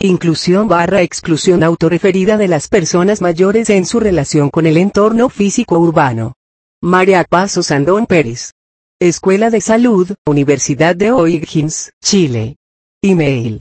Inclusión/exclusión autorreferida de las personas mayores en su relación con el entorno físico urbano. María Paz Osandón Pérez. Escuela de Salud, Universidad de O'Higgins, Chile. Email: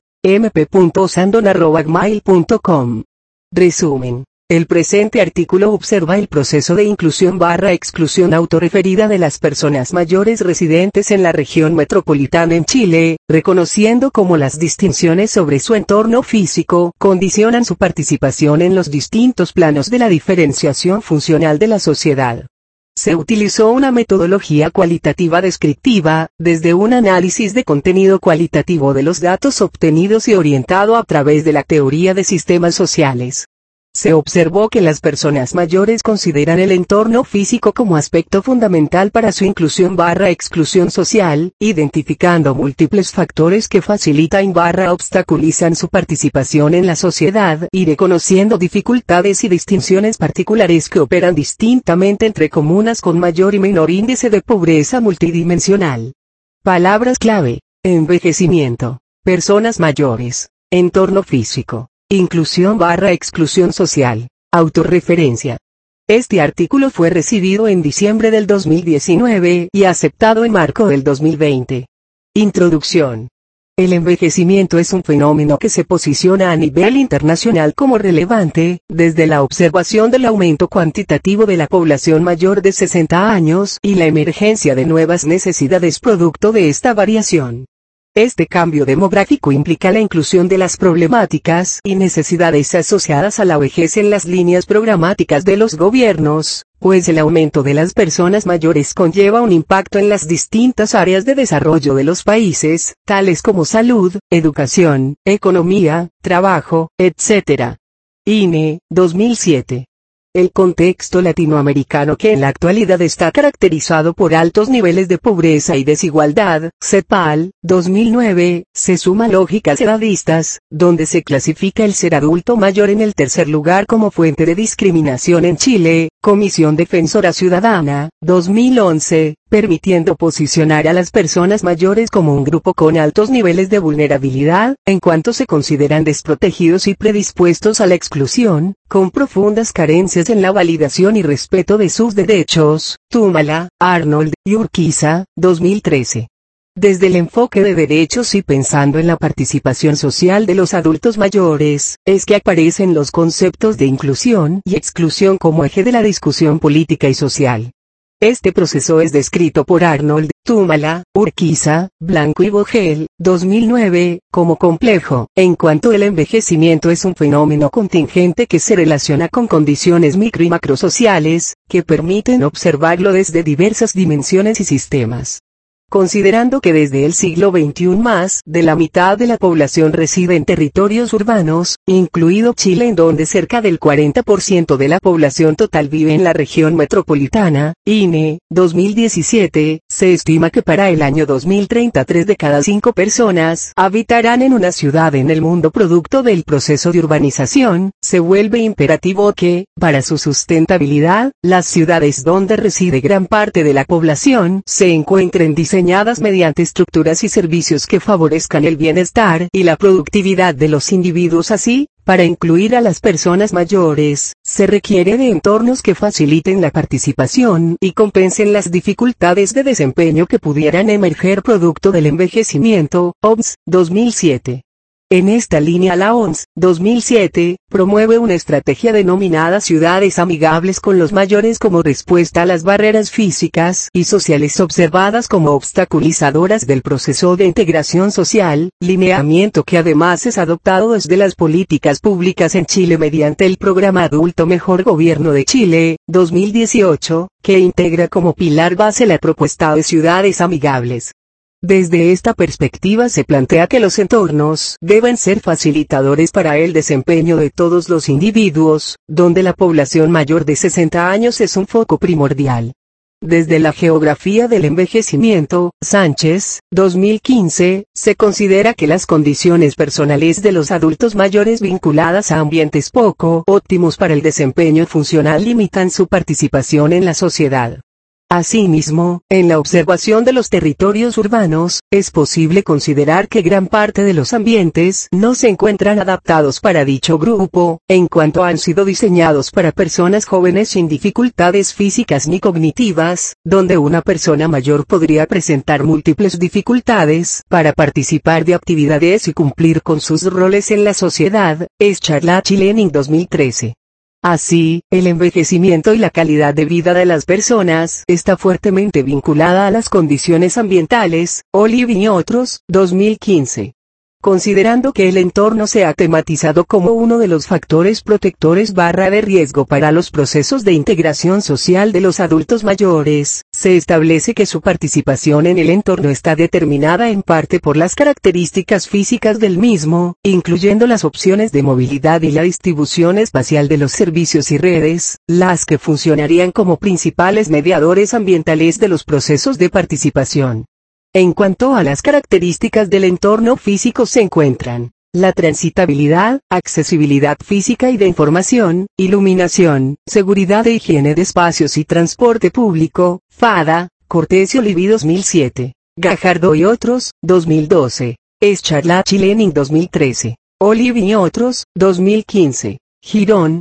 mp.osandon@gmail.com. Resumen. El presente artículo observa el proceso de inclusión/exclusión autorreferida de las personas mayores residentes en la región metropolitana en Chile, reconociendo cómo las distinciones sobre su entorno físico condicionan su participación en los distintos planos de la diferenciación funcional de la sociedad. Se utilizó una metodología cualitativa descriptiva, desde un análisis de contenido cualitativo de los datos obtenidos y orientado a través de la teoría de sistemas sociales. Se observó que las personas mayores consideran el entorno físico como aspecto fundamental para su inclusión/exclusión social, identificando múltiples factores que facilitan/obstaculizan su participación en la sociedad y reconociendo dificultades y distinciones particulares que operan distintamente entre comunas con mayor y menor índice de pobreza multidimensional. Palabras clave: envejecimiento, personas mayores, entorno físico, inclusión/exclusión social, autorreferencia. Este artículo fue recibido en diciembre del 2019 y aceptado en marzo del 2020. Introducción. El envejecimiento es un fenómeno que se posiciona a nivel internacional como relevante, desde la observación del aumento cuantitativo de la población mayor de 60 años y la emergencia de nuevas necesidades producto de esta variación. Este cambio demográfico implica la inclusión de las problemáticas y necesidades asociadas a la vejez en las líneas programáticas de los gobiernos, pues el aumento de las personas mayores conlleva un impacto en las distintas áreas de desarrollo de los países, tales como salud, educación, economía, trabajo, etc. INE, 2007. El contexto latinoamericano, que en la actualidad está caracterizado por altos niveles de pobreza y desigualdad, CEPAL, 2009, se suma lógicas edadistas, donde se clasifica el ser adulto mayor en el tercer lugar como fuente de discriminación en Chile, Comisión Defensora Ciudadana, 2011, permitiendo posicionar a las personas mayores como un grupo con altos niveles de vulnerabilidad, en cuanto se consideran desprotegidos y predispuestos a la exclusión, con profundas carencias en la validación y respeto de sus derechos. Túmala, Arnold y Urquiza, 2013. Desde el enfoque de derechos y pensando en la participación social de los adultos mayores, es que aparecen los conceptos de inclusión y exclusión como eje de la discusión política y social. Este proceso es descrito por Arnold, Túmala, Urquiza, Blanco y Vogel, 2009, como complejo, en cuanto el envejecimiento es un fenómeno contingente que se relaciona con condiciones micro y macrosociales, que permiten observarlo desde diversas dimensiones y sistemas. Considerando que desde el siglo XXI más de la mitad de la población reside en territorios urbanos, incluido Chile, en donde cerca del 40% de la población total vive en la región metropolitana, INE, 2017, se estima que para el año 2030 3 de cada 5 personas habitarán en una ciudad en el mundo producto del proceso de urbanización. Se vuelve imperativo que, para su sustentabilidad, las ciudades donde reside gran parte de la población se encuentren diseñadas mediante estructuras y servicios que favorezcan el bienestar y la productividad de los individuos. Así, para incluir a las personas mayores, se requiere de entornos que faciliten la participación y compensen las dificultades de desempeño que pudieran emerger producto del envejecimiento. OMS, 2007. En esta línea la OMS, 2007, promueve una estrategia denominada Ciudades Amigables con los Mayores como respuesta a las barreras físicas y sociales observadas como obstaculizadoras del proceso de integración social, lineamiento que además es adoptado desde las políticas públicas en Chile mediante el programa Adulto Mejor Gobierno de Chile, 2018, que integra como pilar base la propuesta de Ciudades Amigables. Desde esta perspectiva se plantea que los entornos deben ser facilitadores para el desempeño de todos los individuos, donde la población mayor de 60 años es un foco primordial. Desde la geografía del envejecimiento, Sánchez, 2015, se considera que las condiciones personales de los adultos mayores vinculadas a ambientes poco óptimos para el desempeño funcional limitan su participación en la sociedad. Asimismo, en la observación de los territorios urbanos, es posible considerar que gran parte de los ambientes no se encuentran adaptados para dicho grupo, en cuanto han sido diseñados para personas jóvenes sin dificultades físicas ni cognitivas, donde una persona mayor podría presentar múltiples dificultades para participar de actividades y cumplir con sus roles en la sociedad, es Charlachi Lenin 2013. Así, el envejecimiento y la calidad de vida de las personas está fuertemente vinculada a las condiciones ambientales, Olive y otros, 2015. Considerando que el entorno se ha tematizado como uno de los factores protectores de riesgo para los procesos de integración social de los adultos mayores, se establece que su participación en el entorno está determinada en parte por las características físicas del mismo, incluyendo las opciones de movilidad y la distribución espacial de los servicios y redes, las que funcionarían como principales mediadores ambientales de los procesos de participación. En cuanto a las características del entorno físico se encuentran la transitabilidad, accesibilidad física y de información, iluminación, seguridad e higiene de espacios y transporte público, Fada, Cortés y Olivi 2007, Gajardo y otros, 2012, Charlachi Lenin 2013, Olivi y otros, 2015, Girón,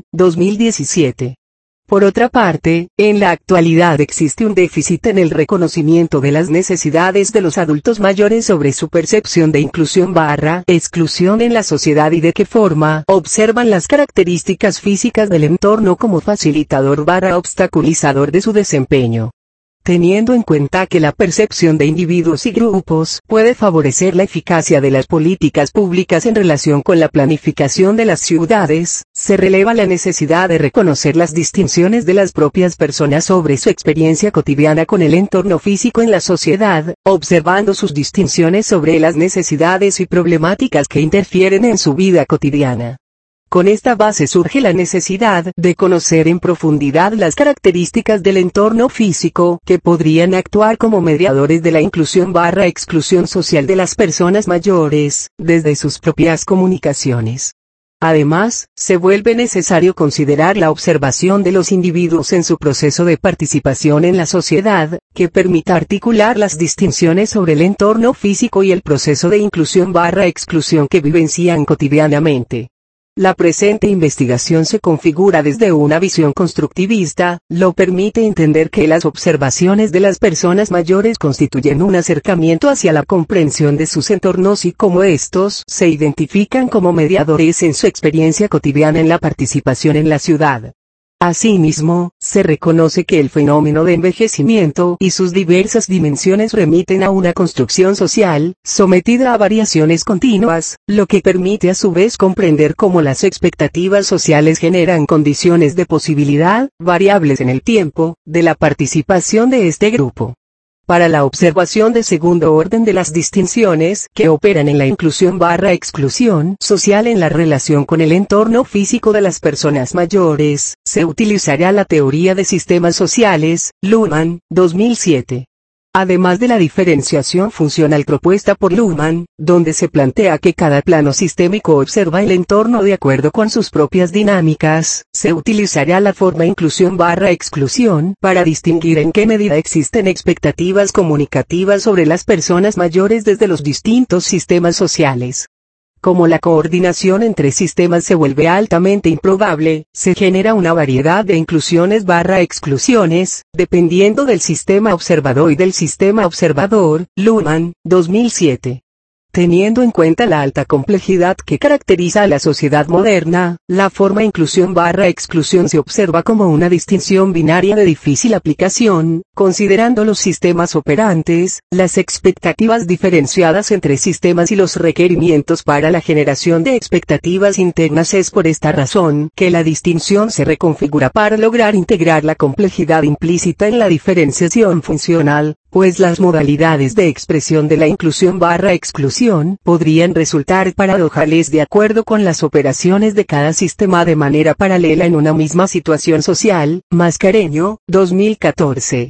2017. Por otra parte, en la actualidad existe un déficit en el reconocimiento de las necesidades de los adultos mayores sobre su percepción de inclusión/exclusión en la sociedad y de qué forma observan las características físicas del entorno como facilitador/obstaculizador de su desempeño. Teniendo en cuenta que la percepción de individuos y grupos puede favorecer la eficacia de las políticas públicas en relación con la planificación de las ciudades, se releva la necesidad de reconocer las distinciones de las propias personas sobre su experiencia cotidiana con el entorno físico en la sociedad, observando sus distinciones sobre las necesidades y problemáticas que interfieren en su vida cotidiana. Con esta base surge la necesidad de conocer en profundidad las características del entorno físico que podrían actuar como mediadores de la inclusión/exclusión social de las personas mayores, desde sus propias comunicaciones. Además, se vuelve necesario considerar la observación de los individuos en su proceso de participación en la sociedad, que permita articular las distinciones sobre el entorno físico y el proceso de inclusión/exclusión que vivencian cotidianamente. La presente investigación se configura desde una visión constructivista, lo permite entender que las observaciones de las personas mayores constituyen un acercamiento hacia la comprensión de sus entornos y cómo estos se identifican como mediadores en su experiencia cotidiana en la participación en la ciudad. Asimismo, se reconoce que el fenómeno de envejecimiento y sus diversas dimensiones remiten a una construcción social, sometida a variaciones continuas, lo que permite a su vez comprender cómo las expectativas sociales generan condiciones de posibilidad, variables en el tiempo, de la participación de este grupo. Para la observación de segundo orden de las distinciones que operan en la inclusión/exclusión social en la relación con el entorno físico de las personas mayores, se utilizará la teoría de sistemas sociales, Luhmann, 2007. Además de la diferenciación funcional propuesta por Luhmann, donde se plantea que cada plano sistémico observa el entorno de acuerdo con sus propias dinámicas, se utilizará la forma inclusión/exclusión para distinguir en qué medida existen expectativas comunicativas sobre las personas mayores desde los distintos sistemas sociales. Como la coordinación entre sistemas se vuelve altamente improbable, se genera una variedad de inclusiones/exclusiones, dependiendo del sistema observador y del sistema observador, Luhmann, 2007. Teniendo en cuenta la alta complejidad que caracteriza a la sociedad moderna, la forma inclusión/exclusión se observa como una distinción binaria de difícil aplicación, considerando los sistemas operantes, las expectativas diferenciadas entre sistemas y los requerimientos para la generación de expectativas internas. Es por esta razón que la distinción se reconfigura para lograr integrar la complejidad implícita en la diferenciación funcional, pues las modalidades de expresión de la inclusión/exclusión podrían resultar paradojales de acuerdo con las operaciones de cada sistema de manera paralela en una misma situación social. Mascareño, 2014.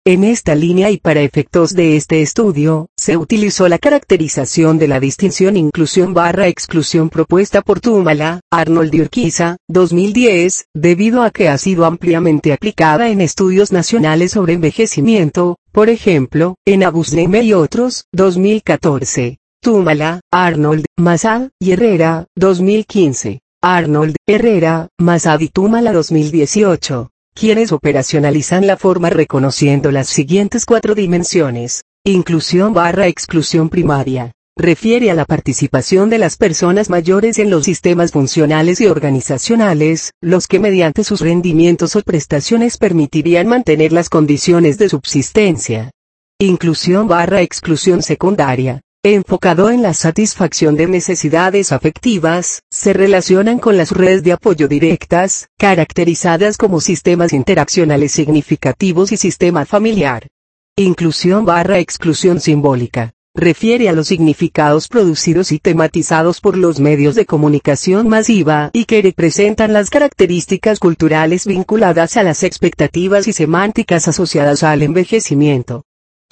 En esta línea y para efectos de este estudio, se utilizó la caracterización de la distinción inclusión/exclusión propuesta por Túmala, Arnold y Urquiza, 2010, debido a que ha sido ampliamente aplicada en estudios nacionales sobre envejecimiento, por ejemplo, en Abusneme y otros, 2014. Túmala, Arnold, Mazad y Herrera, 2015. Arnold, Herrera, Mazad y Túmala 2018. Quienes operacionalizan la forma reconociendo las siguientes 4 dimensiones. Inclusión/exclusión primaria. Refiere a la participación de las personas mayores en los sistemas funcionales y organizacionales, los que mediante sus rendimientos o prestaciones permitirían mantener las condiciones de subsistencia. Inclusión/exclusión secundaria. Enfocado en la satisfacción de necesidades afectivas, se relacionan con las redes de apoyo directas, caracterizadas como sistemas interaccionales significativos y sistema familiar. Inclusión/exclusión simbólica. Refiere a los significados producidos y tematizados por los medios de comunicación masiva y que representan las características culturales vinculadas a las expectativas y semánticas asociadas al envejecimiento.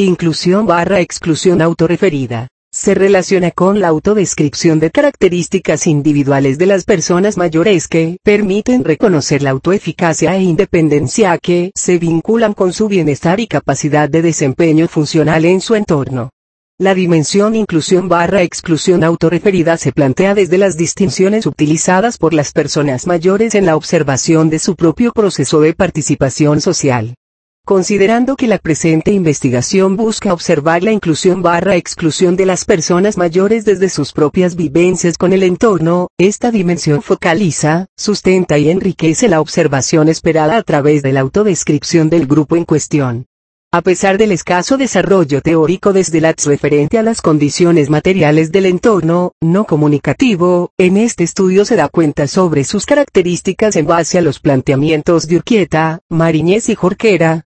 Inclusión/exclusión autorreferida. Se relaciona con la autodescripción de características individuales de las personas mayores que permiten reconocer la autoeficacia e independencia que se vinculan con su bienestar y capacidad de desempeño funcional en su entorno. La dimensión inclusión/exclusión autorreferida se plantea desde las distinciones utilizadas por las personas mayores en la observación de su propio proceso de participación social. Considerando que la presente investigación busca observar la inclusión/exclusión de las personas mayores desde sus propias vivencias con el entorno, esta dimensión focaliza, sustenta y enriquece la observación esperada a través de la autodescripción del grupo en cuestión. A pesar del escaso desarrollo teórico desde la referente a las condiciones materiales del entorno no comunicativo, en este estudio se da cuenta sobre sus características en base a los planteamientos de Urquieta, Mariñez y Jorquera,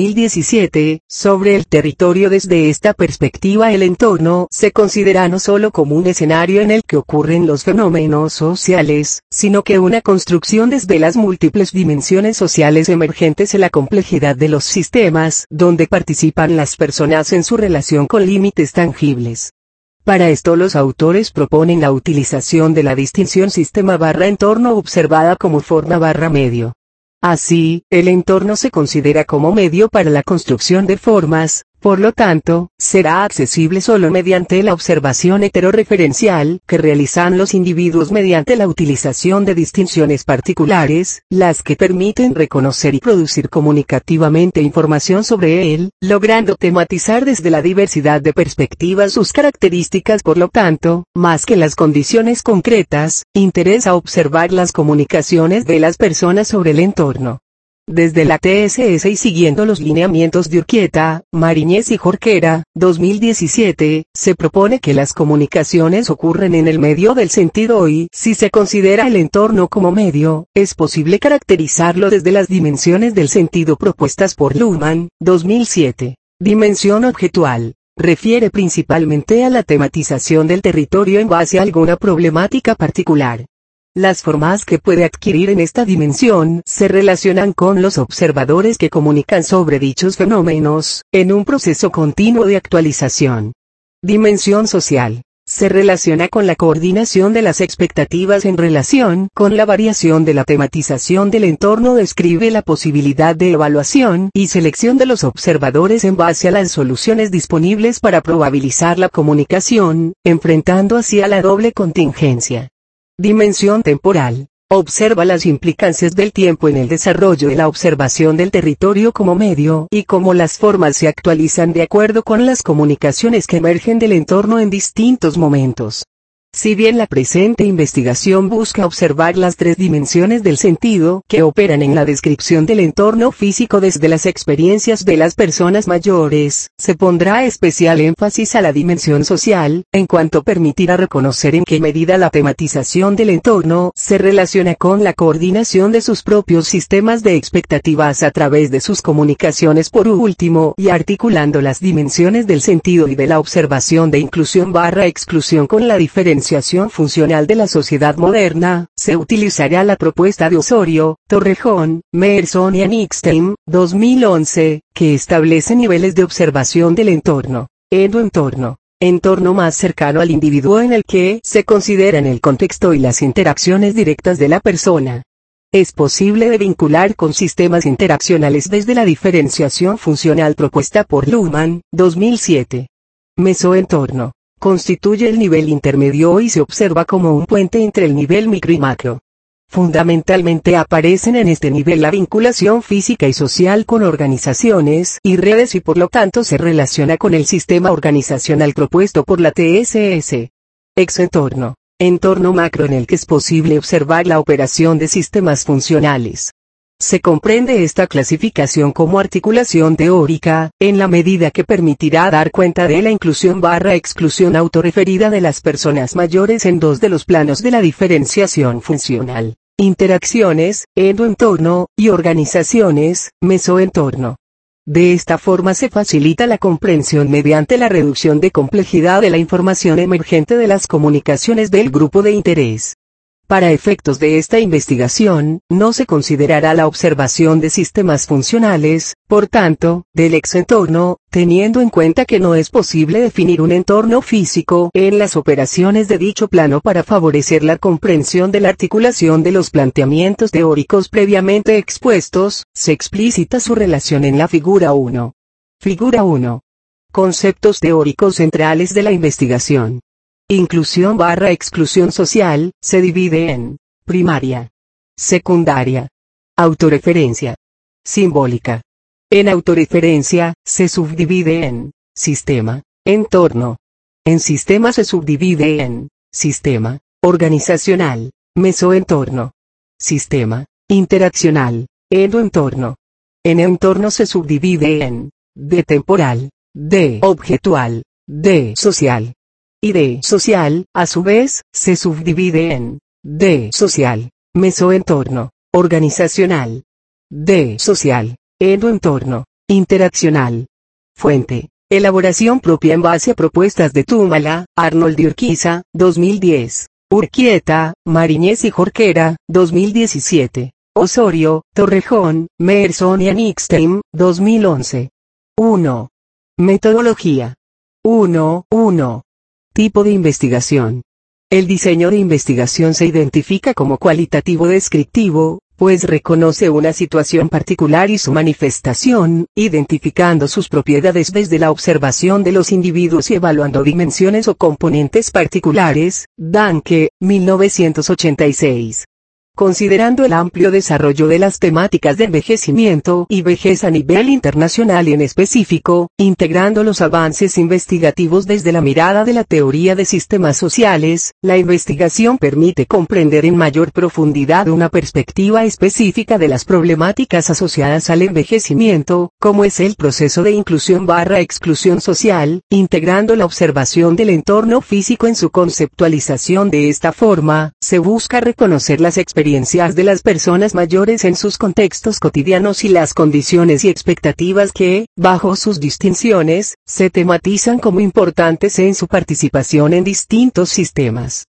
2017, sobre el territorio. Desde esta perspectiva el entorno se considera no solo como un escenario en el que ocurren los fenómenos sociales, sino que una construcción desde las múltiples dimensiones sociales emergentes en la complejidad de los sistemas, donde participan las personas en su relación con límites tangibles. Para esto los autores proponen la utilización de la distinción sistema/entorno observada como forma/medio. Así, el entorno se considera como medio para la construcción de formas, por lo tanto, será accesible solo mediante la observación heterorreferencial que realizan los individuos mediante la utilización de distinciones particulares, las que permiten reconocer y producir comunicativamente información sobre él, logrando tematizar desde la diversidad de perspectivas sus características. Por lo tanto, más que las condiciones concretas, interesa observar las comunicaciones de las personas sobre el entorno. Desde la TSS y siguiendo los lineamientos de Urquieta, Mariñez y Jorquera, 2017, se propone que las comunicaciones ocurren en el medio del sentido y, si se considera el entorno como medio, es posible caracterizarlo desde las dimensiones del sentido propuestas por Luhmann, 2007. Dimensión objetual. Refiere principalmente a la tematización del territorio en base a alguna problemática particular. Las formas que puede adquirir en esta dimensión se relacionan con los observadores que comunican sobre dichos fenómenos, en un proceso continuo de actualización. Dimensión social. Se relaciona con la coordinación de las expectativas en relación con la variación de la tematización del entorno. Describe la posibilidad de evaluación y selección de los observadores en base a las soluciones disponibles para probabilizar la comunicación, enfrentando así a la doble contingencia. Dimensión temporal. Observa las implicancias del tiempo en el desarrollo de la observación del territorio como medio y cómo las formas se actualizan de acuerdo con las comunicaciones que emergen del entorno en distintos momentos. Si bien la presente investigación busca observar las 3 dimensiones del sentido que operan en la descripción del entorno físico desde las experiencias de las personas mayores, se pondrá especial énfasis a la dimensión social, en cuanto permitirá reconocer en qué medida la tematización del entorno se relaciona con la coordinación de sus propios sistemas de expectativas a través de sus comunicaciones. Por último, y articulando las dimensiones del sentido y de la observación de inclusión/exclusión con la diferenciación diferenciación funcional de la sociedad moderna, se utilizará la propuesta de Osorio, Torrejón, Merson y Anixtein, 2011, que establece niveles de observación del entorno. Endoentorno. Entorno más cercano al individuo en el que se consideran el contexto y las interacciones directas de la persona. Es posible de vincular con sistemas interaccionales desde la diferenciación funcional propuesta por Luhmann, 2007. Mesoentorno. Constituye el nivel intermedio y se observa como un puente entre el nivel micro y macro. Fundamentalmente aparecen en este nivel la vinculación física y social con organizaciones y redes y por lo tanto se relaciona con el sistema organizacional propuesto por la TSS. Exentorno. Entorno macro en el que es posible observar la operación de sistemas funcionales. Se comprende esta clasificación como articulación teórica, en la medida que permitirá dar cuenta de la inclusión/exclusión autorreferida de las personas mayores en dos de los planos de la diferenciación funcional: interacciones, endoentorno, y organizaciones, mesoentorno. De esta forma se facilita la comprensión mediante la reducción de complejidad de la información emergente de las comunicaciones del grupo de interés. Para efectos de esta investigación, no se considerará la observación de sistemas funcionales, por tanto, del exentorno, teniendo en cuenta que no es posible definir un entorno físico en las operaciones de dicho plano para favorecer la comprensión de la articulación de los planteamientos teóricos previamente expuestos, se explicita su relación en la figura 1. Figura 1. Conceptos teóricos centrales de la investigación. Inclusión/exclusión social, se divide en primaria, secundaria, autorreferencia, simbólica. En autorreferencia, se subdivide en sistema, entorno. En sistema se subdivide en sistema, organizacional, mesoentorno. Sistema, interaccional, endoentorno. En entorno se subdivide en D temporal, D objetual, D social. Y D social, a su vez, se subdivide en D social, mesoentorno, organizacional. D social, endoentorno, interaccional. Fuente. Elaboración propia en base a propuestas de Túmala, Arnold y Urquiza, 2010. Urquieta, Mariñez y Jorquera, 2017. Osorio, Torrejón, Merson y Anixtein, 2011. 1. Metodología. 1. Tipo de investigación. El diseño de investigación se identifica como cualitativo descriptivo, pues reconoce una situación particular y su manifestación, identificando sus propiedades desde la observación de los individuos y evaluando dimensiones o componentes particulares. Danke, 1986. Considerando el amplio desarrollo de las temáticas de envejecimiento y vejez a nivel internacional y en específico, integrando los avances investigativos desde la mirada de la teoría de sistemas sociales, la investigación permite comprender en mayor profundidad una perspectiva específica de las problemáticas asociadas al envejecimiento, como es el proceso de inclusión/exclusión social, integrando la observación del entorno físico en su conceptualización. De esta forma, se busca reconocer las experiencias de las personas mayores en sus contextos cotidianos y las condiciones y expectativas que, bajo sus distinciones, se tematizan como importantes en su participación en distintos sistemas.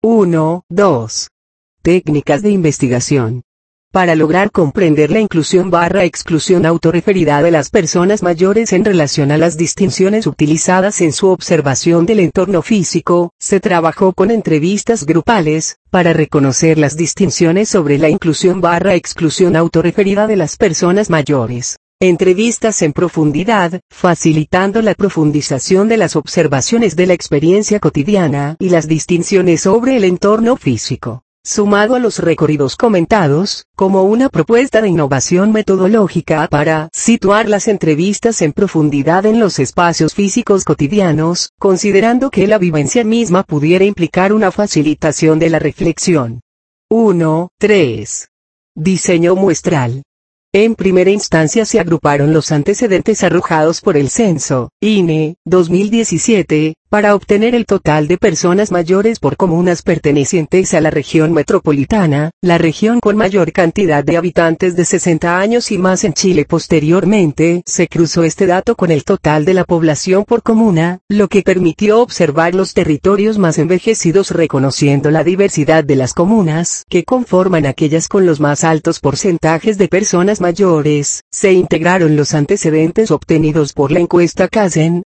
2. Técnicas de investigación. Para lograr comprender la inclusión/exclusión autorreferida de las personas mayores en relación a las distinciones utilizadas en su observación del entorno físico, se trabajó con entrevistas grupales, para reconocer las distinciones sobre la inclusión/exclusión autorreferida de las personas mayores. Entrevistas en profundidad, facilitando la profundización de las observaciones de la experiencia cotidiana y las distinciones sobre el entorno físico, sumado a los recorridos comentados, como una propuesta de innovación metodológica para situar las entrevistas en profundidad en los espacios físicos cotidianos, considerando que la vivencia misma pudiera implicar una facilitación de la reflexión. 3. Diseño muestral. En primera instancia se agruparon los antecedentes arrojados por el censo, INE, 2017, Para obtener el total de personas mayores por comunas pertenecientes a la región metropolitana, la región con mayor cantidad de habitantes de 60 años y más en Chile. Posteriormente, se cruzó este dato con el total de la población por comuna, lo que permitió observar los territorios más envejecidos reconociendo la diversidad de las comunas que conforman aquellas con los más altos porcentajes de personas mayores. Se integraron los antecedentes obtenidos por la encuesta Casen,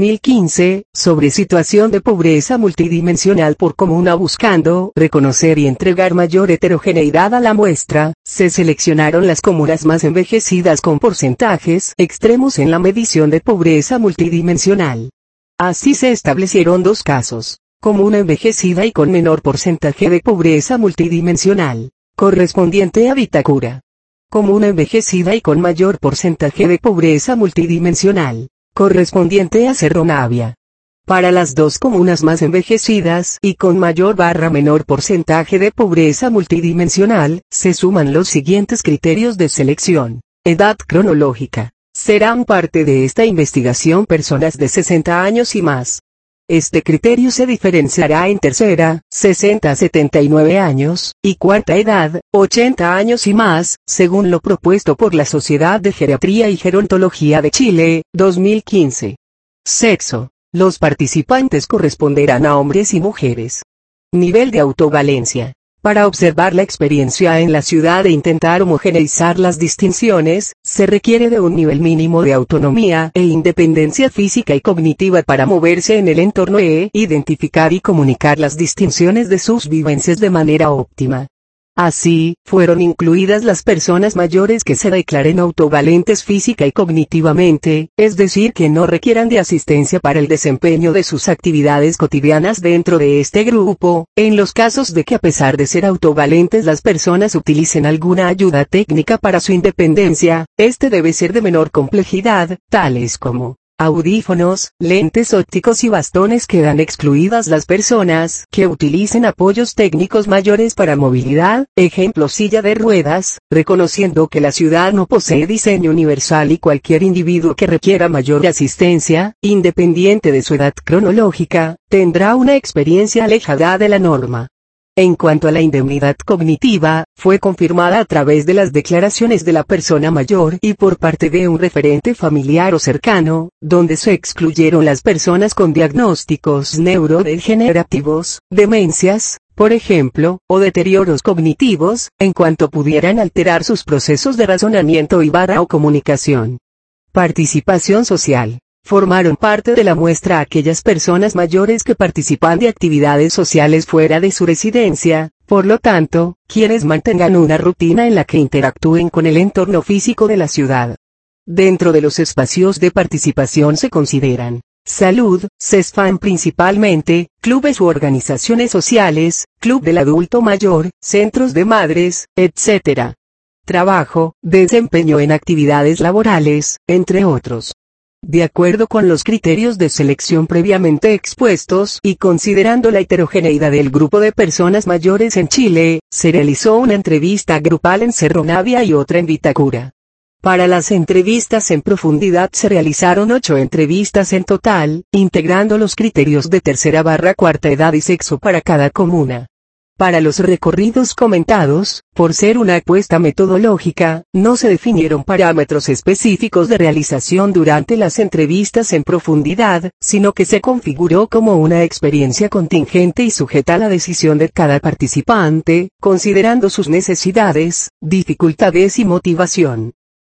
2015, sobre situación de pobreza multidimensional por comuna buscando reconocer y entregar mayor heterogeneidad a la muestra. Se seleccionaron las comunas más envejecidas con porcentajes extremos en la medición de pobreza multidimensional. Así se establecieron dos casos: comuna envejecida y con menor porcentaje de pobreza multidimensional, correspondiente a Vitacura. Comuna envejecida y con mayor porcentaje de pobreza multidimensional, correspondiente a Cerro Navia. Para las dos comunas más envejecidas y con mayor/menor porcentaje de pobreza multidimensional, se suman los siguientes criterios de selección. Edad cronológica. Serán parte de esta investigación personas de 60 años y más. Este criterio se diferenciará en tercera, 60 a 79 años, y cuarta edad, 80 años y más, según lo propuesto por la Sociedad de Geriatría y Gerontología de Chile, 2015. Sexo. Los participantes corresponderán a hombres y mujeres. Nivel de autovalencia. Para observar la experiencia en la ciudad e intentar homogeneizar las distinciones, se requiere de un nivel mínimo de autonomía e independencia física y cognitiva para moverse en el entorno e identificar y comunicar las distinciones de sus vivencias de manera óptima. Así, fueron incluidas las personas mayores que se declaren autovalentes física y cognitivamente, es decir que no requieran de asistencia para el desempeño de sus actividades cotidianas dentro de este grupo, en los casos de que a pesar de ser autovalentes las personas utilicen alguna ayuda técnica para su independencia, este debe ser de menor complejidad, tales como audífonos, lentes ópticos y bastones. Quedan excluidas las personas que utilicen apoyos técnicos mayores para movilidad, ejemplo silla de ruedas, reconociendo que la ciudad no posee diseño universal y cualquier individuo que requiera mayor asistencia, independiente de su edad cronológica, tendrá una experiencia alejada de la norma. En cuanto a la indemnidad cognitiva, fue confirmada a través de las declaraciones de la persona mayor y por parte de un referente familiar o cercano, donde se excluyeron las personas con diagnósticos neurodegenerativos, demencias, por ejemplo, o deterioros cognitivos, en cuanto pudieran alterar sus procesos de razonamiento o comunicación. Participación social. Formaron parte de la muestra aquellas personas mayores que participan de actividades sociales fuera de su residencia, por lo tanto, quienes mantengan una rutina en la que interactúen con el entorno físico de la ciudad. Dentro de los espacios de participación se consideran salud, CESFAM principalmente, clubes u organizaciones sociales, club del adulto mayor, centros de madres, etc. Trabajo, desempeño en actividades laborales, entre otros. De acuerdo con los criterios de selección previamente expuestos y considerando la heterogeneidad del grupo de personas mayores en Chile, se realizó una entrevista grupal en Cerro Navia y otra en Vitacura. Para las entrevistas en profundidad se realizaron 8 entrevistas en total, integrando los criterios de tercera/cuarta edad y sexo para cada comuna. Para los recorridos comentados, por ser una apuesta metodológica, no se definieron parámetros específicos de realización durante las entrevistas en profundidad, sino que se configuró como una experiencia contingente y sujeta a la decisión de cada participante, considerando sus necesidades, dificultades y motivación.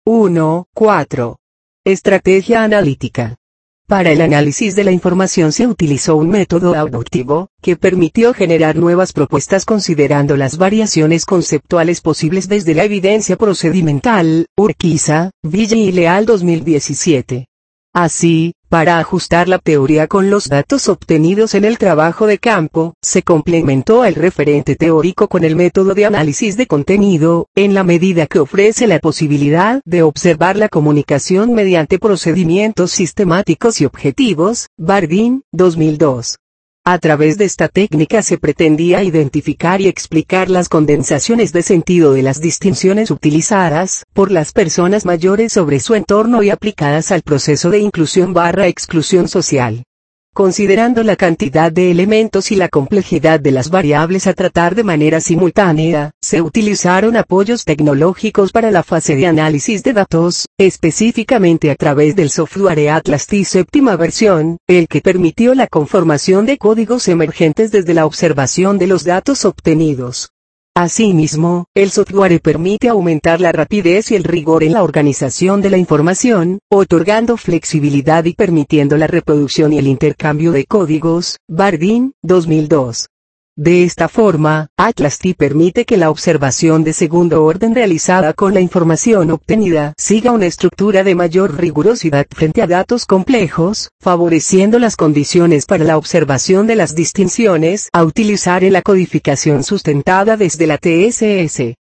1.4. Estrategia analítica. Para el análisis de la información se utilizó un método auditivo, que permitió generar nuevas propuestas considerando las variaciones conceptuales posibles desde la evidencia procedimental, Urquiza, Villa y Leal 2017. Así, para ajustar la teoría con los datos obtenidos en el trabajo de campo, se complementó el referente teórico con el método de análisis de contenido, en la medida que ofrece la posibilidad de observar la comunicación mediante procedimientos sistemáticos y objetivos, Bardin, 2002. A través de esta técnica se pretendía identificar y explicar las condensaciones de sentido de las distinciones utilizadas por las personas mayores sobre su entorno y aplicadas al proceso de inclusión/exclusión social. Considerando la cantidad de elementos y la complejidad de las variables a tratar de manera simultánea, se utilizaron apoyos tecnológicos para la fase de análisis de datos, específicamente a través del software Atlas T séptima versión, el que permitió la conformación de códigos emergentes desde la observación de los datos obtenidos. Asimismo, el software permite aumentar la rapidez y el rigor en la organización de la información, otorgando flexibilidad y permitiendo la reproducción y el intercambio de códigos. Bardeen, 2002. De esta forma, Atlas T permite que la observación de segundo orden realizada con la información obtenida siga una estructura de mayor rigurosidad frente a datos complejos, favoreciendo las condiciones para la observación de las distinciones a utilizar en la codificación sustentada desde la TSS.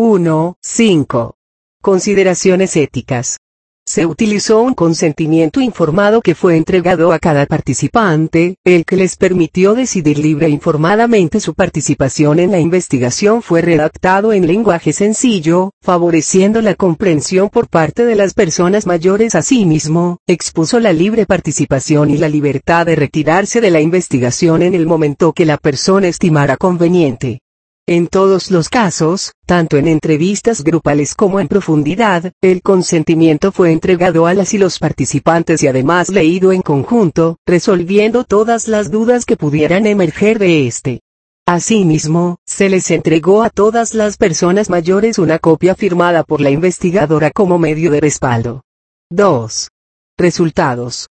1.5. Consideraciones éticas. Se utilizó un consentimiento informado que fue entregado a cada participante, el que les permitió decidir libre e informadamente su participación en la investigación. Fue redactado en lenguaje sencillo, favoreciendo la comprensión por parte de las personas mayores. Asimismo, expuso la libre participación y la libertad de retirarse de la investigación en el momento que la persona estimara conveniente. En todos los casos, tanto en entrevistas grupales como en profundidad, el consentimiento fue entregado a las y los participantes y además leído en conjunto, resolviendo todas las dudas que pudieran emerger de este. Asimismo, se les entregó a todas las personas mayores una copia firmada por la investigadora como medio de respaldo. 2. Resultados.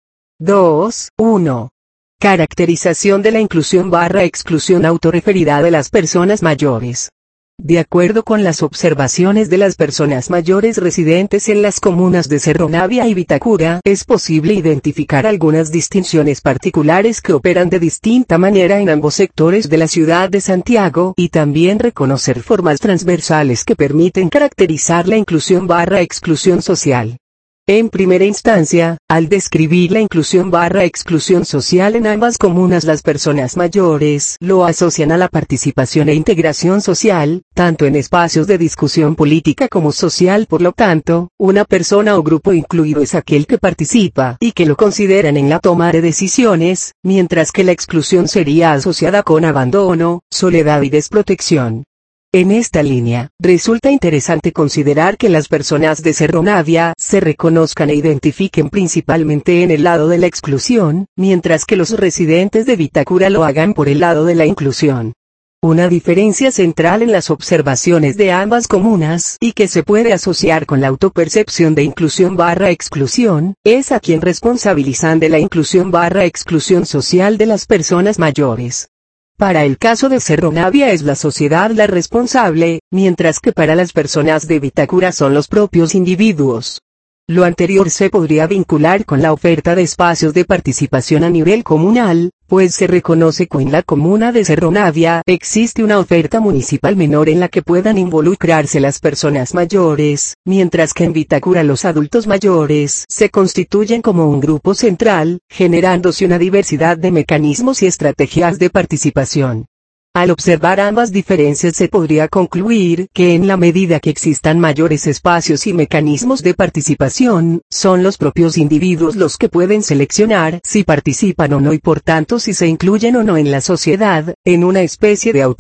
2.1. Caracterización de la inclusión/exclusión autorreferida de las personas mayores. De acuerdo con las observaciones de las personas mayores residentes en las comunas de Cerro Navia y Vitacura, es posible identificar algunas distinciones particulares que operan de distinta manera en ambos sectores de la ciudad de Santiago, y también reconocer formas transversales que permiten caracterizar la inclusión/exclusión social. En primera instancia, al describir la inclusión/exclusión social en ambas comunas, las personas mayores lo asocian a la participación e integración social, tanto en espacios de discusión política como social. Por lo tanto, una persona o grupo incluido es aquel que participa y que lo consideran en la toma de decisiones, mientras que la exclusión sería asociada con abandono, soledad y desprotección. En esta línea, resulta interesante considerar que las personas de Cerro Navia se reconozcan e identifiquen principalmente en el lado de la exclusión, mientras que los residentes de Vitacura lo hagan por el lado de la inclusión. Una diferencia central en las observaciones de ambas comunas, y que se puede asociar con la autopercepción de inclusión/exclusión, es a quien responsabilizan de la inclusión/exclusión social de las personas mayores. Para el caso de Cerro Navia es la sociedad la responsable, mientras que para las personas de Vitacura son los propios individuos. Lo anterior se podría vincular con la oferta de espacios de participación a nivel comunal, pues se reconoce que en la comuna de Cerro Navia existe una oferta municipal menor en la que puedan involucrarse las personas mayores, mientras que en Vitacura los adultos mayores se constituyen como un grupo central, generándose una diversidad de mecanismos y estrategias de participación. Al observar ambas diferencias se podría concluir que en la medida que existan mayores espacios y mecanismos de participación, son los propios individuos los que pueden seleccionar si participan o no y por tanto si se incluyen o no en la sociedad, en una especie de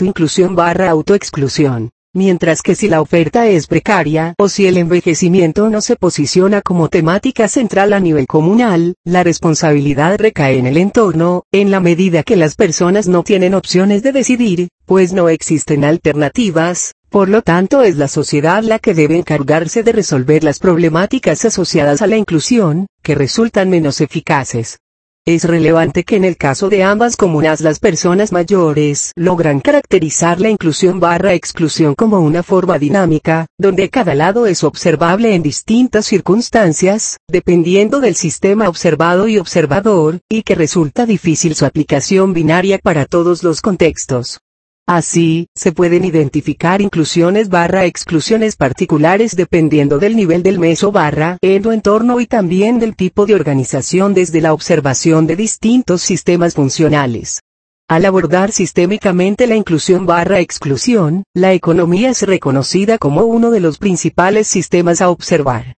autoinclusión/autoexclusión. Mientras que si la oferta es precaria o si el envejecimiento no se posiciona como temática central a nivel comunal, la responsabilidad recae en el entorno, en la medida que las personas no tienen opciones de decidir, pues no existen alternativas. Por lo tanto es la sociedad la que debe encargarse de resolver las problemáticas asociadas a la inclusión, que resultan menos eficaces. Es relevante que en el caso de ambas comunas las personas mayores logran caracterizar la inclusión/exclusión como una forma dinámica, donde cada lado es observable en distintas circunstancias, dependiendo del sistema observado y observador, y que resulta difícil su aplicación binaria para todos los contextos. Así, se pueden identificar inclusiones/exclusiones particulares dependiendo del nivel del meso/entorno y también del tipo de organización desde la observación de distintos sistemas funcionales. Al abordar sistémicamente la inclusión/exclusión, la economía es reconocida como uno de los principales sistemas a observar.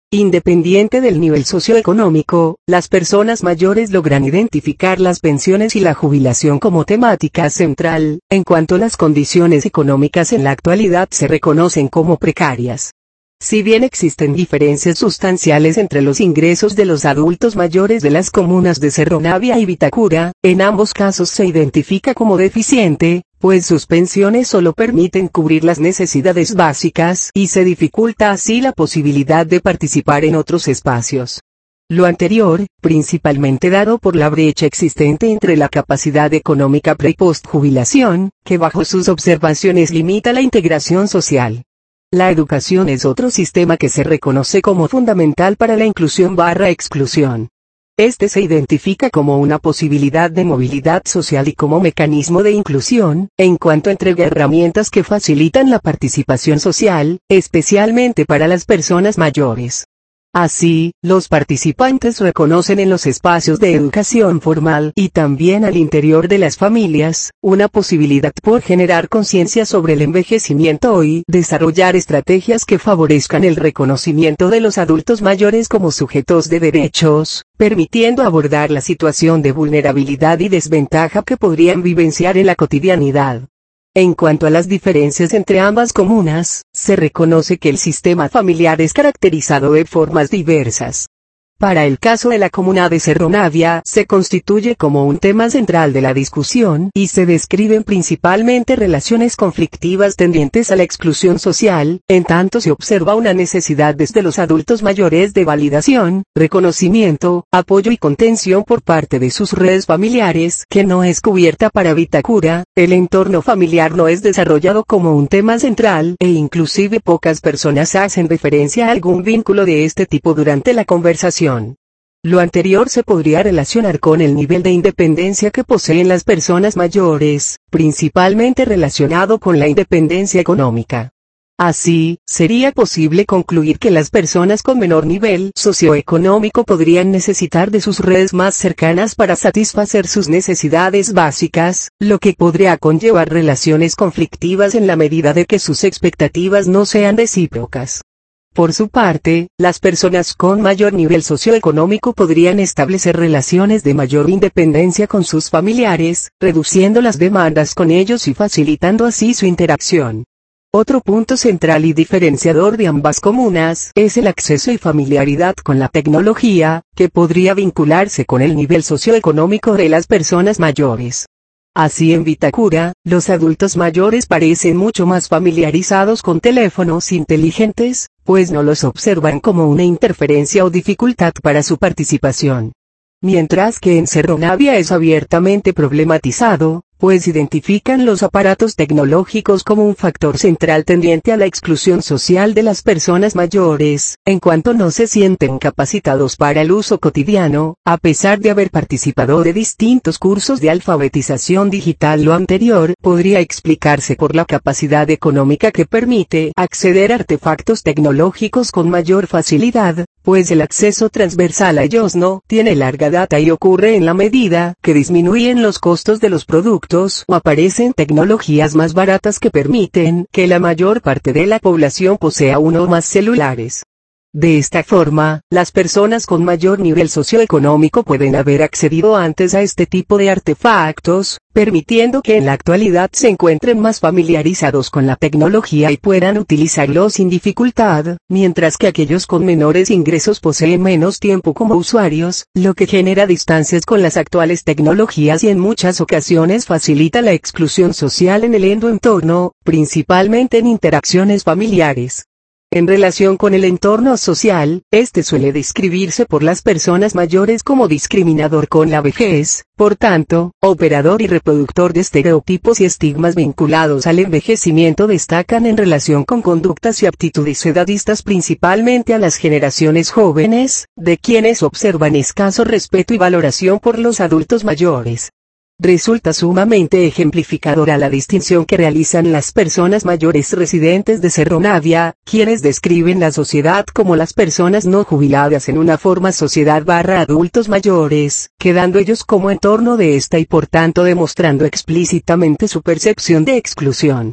Independiente del nivel socioeconómico, las personas mayores logran identificar las pensiones y la jubilación como temática central, en cuanto las condiciones económicas en la actualidad se reconocen como precarias. Si bien existen diferencias sustanciales entre los ingresos de los adultos mayores de las comunas de Cerro Navia y Vitacura, en ambos casos se identifica como deficiente, pues sus pensiones solo permiten cubrir las necesidades básicas y se dificulta así la posibilidad de participar en otros espacios. Lo anterior, principalmente dado por la brecha existente entre la capacidad económica pre y post jubilación, que bajo sus observaciones limita la integración social. La educación es otro sistema que se reconoce como fundamental para la inclusión/exclusión. Este se identifica como una posibilidad de movilidad social y como mecanismo de inclusión, en cuanto entrega herramientas que facilitan la participación social, especialmente para las personas mayores. Así, los participantes reconocen en los espacios de educación formal y también al interior de las familias, una posibilidad por generar conciencia sobre el envejecimiento y desarrollar estrategias que favorezcan el reconocimiento de los adultos mayores como sujetos de derechos, permitiendo abordar la situación de vulnerabilidad y desventaja que podrían vivenciar en la cotidianidad. En cuanto a las diferencias entre ambas comunas, se reconoce que el sistema familiar es caracterizado de formas diversas. Para el caso de la comuna de Cerro Navia, se constituye como un tema central de la discusión y se describen principalmente relaciones conflictivas tendientes a la exclusión social, en tanto se observa una necesidad desde los adultos mayores de validación, reconocimiento, apoyo y contención por parte de sus redes familiares que no es cubierta para Vitacura. El entorno familiar no es desarrollado como un tema central e inclusive pocas personas hacen referencia a algún vínculo de este tipo durante la conversación. Lo anterior se podría relacionar con el nivel de independencia que poseen las personas mayores, principalmente relacionado con la independencia económica. Así, sería posible concluir que las personas con menor nivel socioeconómico podrían necesitar de sus redes más cercanas para satisfacer sus necesidades básicas, lo que podría conllevar relaciones conflictivas en la medida de que sus expectativas no sean recíprocas. Por su parte, las personas con mayor nivel socioeconómico podrían establecer relaciones de mayor independencia con sus familiares, reduciendo las demandas con ellos y facilitando así su interacción. Otro punto central y diferenciador de ambas comunas es el acceso y familiaridad con la tecnología, que podría vincularse con el nivel socioeconómico de las personas mayores. Así en Vitacura, los adultos mayores parecen mucho más familiarizados con teléfonos inteligentes, pues no los observan como una interferencia o dificultad para su participación. Mientras que en Cerro Navia es abiertamente problematizado, pues identifican los aparatos tecnológicos como un factor central tendiente a la exclusión social de las personas mayores, en cuanto no se sienten capacitados para el uso cotidiano, a pesar de haber participado de distintos cursos de alfabetización digital. Lo anterior podría explicarse por la capacidad económica que permite acceder a artefactos tecnológicos con mayor facilidad, pues el acceso transversal a ellos no tiene larga data y ocurre en la medida que disminuyen los costos de los productos o aparecen tecnologías más baratas que permiten que la mayor parte de la población posea uno o más celulares. De esta forma, las personas con mayor nivel socioeconómico pueden haber accedido antes a este tipo de artefactos, permitiendo que en la actualidad se encuentren más familiarizados con la tecnología y puedan utilizarlo sin dificultad, mientras que aquellos con menores ingresos poseen menos tiempo como usuarios, lo que genera distancias con las actuales tecnologías y en muchas ocasiones facilita la exclusión social en el entorno, principalmente en interacciones familiares. En relación con el entorno social, este suele describirse por las personas mayores como discriminador con la vejez, por tanto, operador y reproductor de estereotipos y estigmas vinculados al envejecimiento destacan en relación con conductas y aptitudes edadistas principalmente a las generaciones jóvenes, de quienes observan escaso respeto y valoración por los adultos mayores. Resulta sumamente ejemplificadora la distinción que realizan las personas mayores residentes de Cerro Navia, quienes describen la sociedad como las personas no jubiladas en una forma sociedad/adultos mayores, quedando ellos como entorno de esta y por tanto demostrando explícitamente su percepción de exclusión.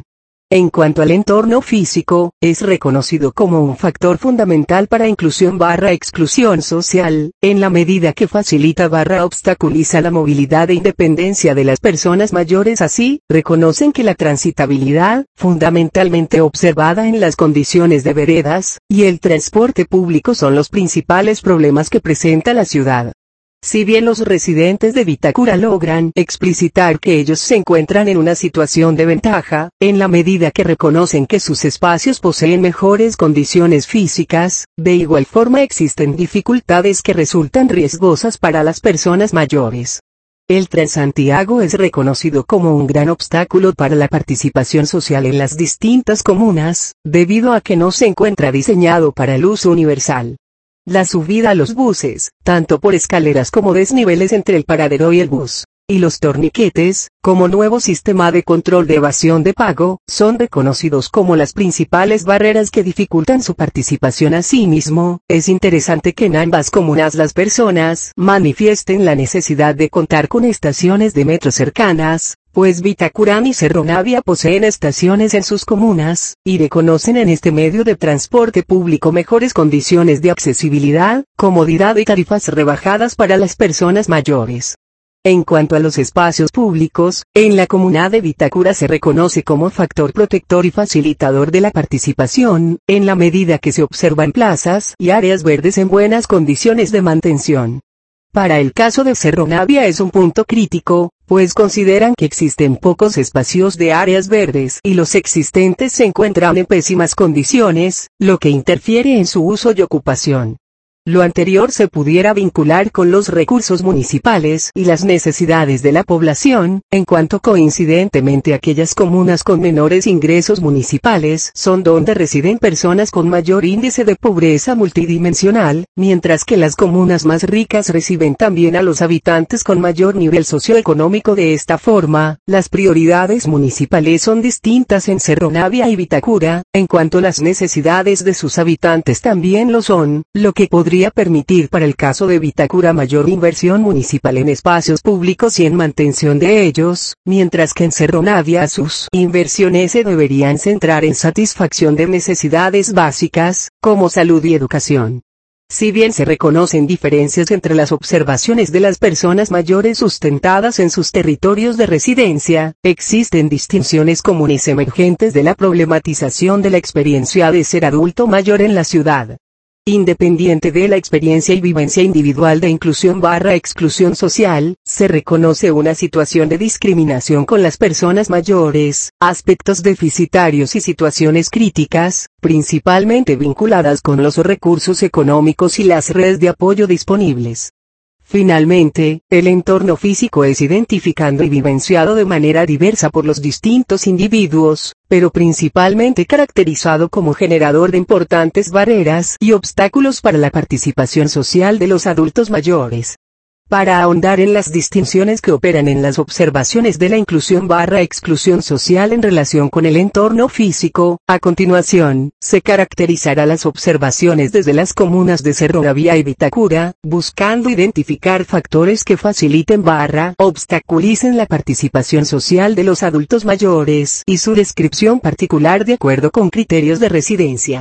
En cuanto al entorno físico, es reconocido como un factor fundamental para inclusión/exclusión social, en la medida que facilita/obstaculiza la movilidad e independencia de las personas mayores. Así, reconocen que la transitabilidad, fundamentalmente observada en las condiciones de veredas, y el transporte público son los principales problemas que presenta la ciudad. Si bien los residentes de Vitacura logran explicitar que ellos se encuentran en una situación de ventaja, en la medida que reconocen que sus espacios poseen mejores condiciones físicas, de igual forma existen dificultades que resultan riesgosas para las personas mayores. El Transantiago es reconocido como un gran obstáculo para la participación social en las distintas comunas, debido a que no se encuentra diseñado para el uso universal. La subida a los buses, tanto por escaleras como desniveles entre el paradero y el bus, y los torniquetes, como nuevo sistema de control de evasión de pago, son reconocidos como las principales barreras que dificultan su participación. Asimismo, es interesante que en ambas comunas las personas manifiesten la necesidad de contar con estaciones de metro cercanas, pues Vitacura y Cerro Navia poseen estaciones en sus comunas, y reconocen en este medio de transporte público mejores condiciones de accesibilidad, comodidad y tarifas rebajadas para las personas mayores. En cuanto a los espacios públicos, en la comuna de Vitacura se reconoce como factor protector y facilitador de la participación, en la medida que se observan plazas y áreas verdes en buenas condiciones de mantención. Para el caso de Cerro Navia es un punto crítico, pues consideran que existen pocos espacios de áreas verdes y los existentes se encuentran en pésimas condiciones, lo que interfiere en su uso y ocupación. Lo anterior se pudiera vincular con los recursos municipales y las necesidades de la población, en cuanto coincidentemente aquellas comunas con menores ingresos municipales son donde residen personas con mayor índice de pobreza multidimensional, mientras que las comunas más ricas reciben también a los habitantes con mayor nivel socioeconómico. De esta forma, las prioridades municipales son distintas en Cerro Navia y Vitacura, en cuanto a las necesidades de sus habitantes también lo son, lo que podría permitir para el caso de Vitacura mayor inversión municipal en espacios públicos y en mantención de ellos, mientras que en Cerro Navia sus inversiones se deberían centrar en satisfacción de necesidades básicas, como salud y educación. Si bien se reconocen diferencias entre las observaciones de las personas mayores sustentadas en sus territorios de residencia, existen distinciones comunes emergentes de la problematización de la experiencia de ser adulto mayor en la ciudad. Independiente de la experiencia y vivencia individual de inclusión/exclusión social, se reconoce una situación de discriminación con las personas mayores, aspectos deficitarios y situaciones críticas, principalmente vinculadas con los recursos económicos y las redes de apoyo disponibles. Finalmente, el entorno físico es identificado y vivenciado de manera diversa por los distintos individuos, pero principalmente caracterizado como generador de importantes barreras y obstáculos para la participación social de los adultos mayores. Para ahondar en las distinciones que operan en las observaciones de la inclusión/exclusión social en relación con el entorno físico, a continuación, se caracterizará las observaciones desde las comunas de Cerro Navia y Vitacura, buscando identificar factores que faciliten/obstaculicen la participación social de los adultos mayores y su descripción particular de acuerdo con criterios de residencia.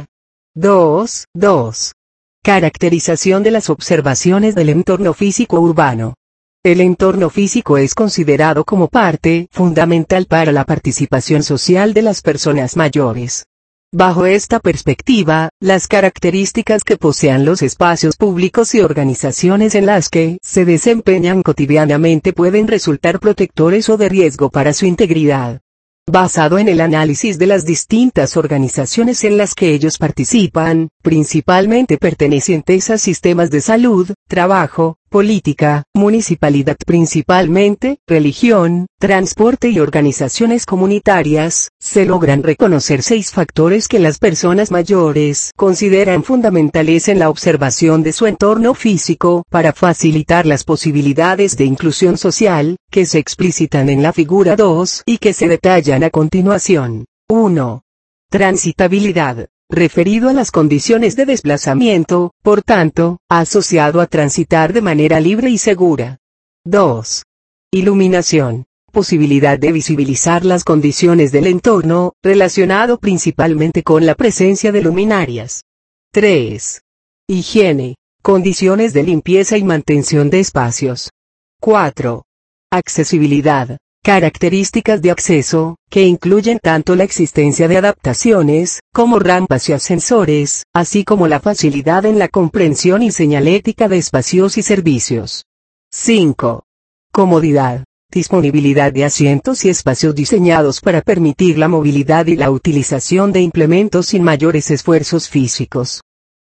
2. Caracterización de las observaciones del entorno físico urbano. El entorno físico es considerado como parte fundamental para la participación social de las personas mayores. Bajo esta perspectiva, las características que posean los espacios públicos y organizaciones en las que se desempeñan cotidianamente pueden resultar protectores o de riesgo para su integridad. Basado en el análisis de las distintas organizaciones en las que ellos participan, principalmente pertenecientes a sistemas de salud, trabajo, política, municipalidad principalmente, religión, transporte y organizaciones comunitarias, se logran reconocer 6 factores que las personas mayores consideran fundamentales en la observación de su entorno físico para facilitar las posibilidades de inclusión social, que se explicitan en la figura 2 y que se detallan a continuación. 1. Transitabilidad. Referido a las condiciones de desplazamiento, por tanto, asociado a transitar de manera libre y segura. 2. Iluminación. Posibilidad de visibilizar las condiciones del entorno, relacionado principalmente con la presencia de luminarias. 3. Higiene. Condiciones de limpieza y mantención de espacios. 4. Accesibilidad. Características de acceso, que incluyen tanto la existencia de adaptaciones, como rampas y ascensores, así como la facilidad en la comprensión y señalética de espacios y servicios. 5. Comodidad. Disponibilidad de asientos y espacios diseñados para permitir la movilidad y la utilización de implementos sin mayores esfuerzos físicos.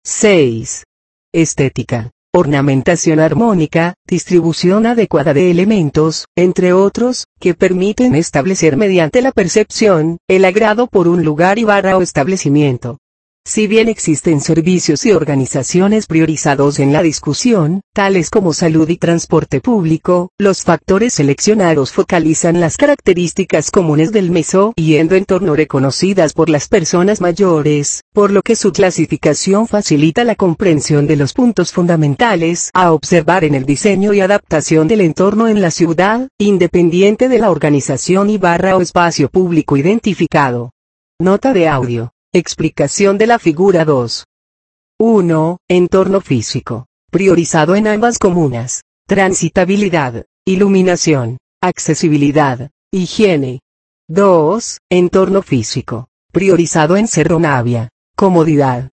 6. Estética. Ornamentación armónica, distribución adecuada de elementos, entre otros, que permiten establecer mediante la percepción, el agrado por un lugar o establecimiento. Si bien existen servicios y organizaciones priorizados en la discusión, tales como salud y transporte público, los factores seleccionados focalizan las características comunes del meso y entorno reconocidas por las personas mayores, por lo que su clasificación facilita la comprensión de los puntos fundamentales a observar en el diseño y adaptación del entorno en la ciudad, independiente de la organización o espacio público identificado. Nota de audio. Explicación de la figura 2. 1. Entorno físico. Priorizado en ambas comunas. Transitabilidad, iluminación, accesibilidad, higiene. 2. Entorno físico. Priorizado en Cerro Navia. Comodidad.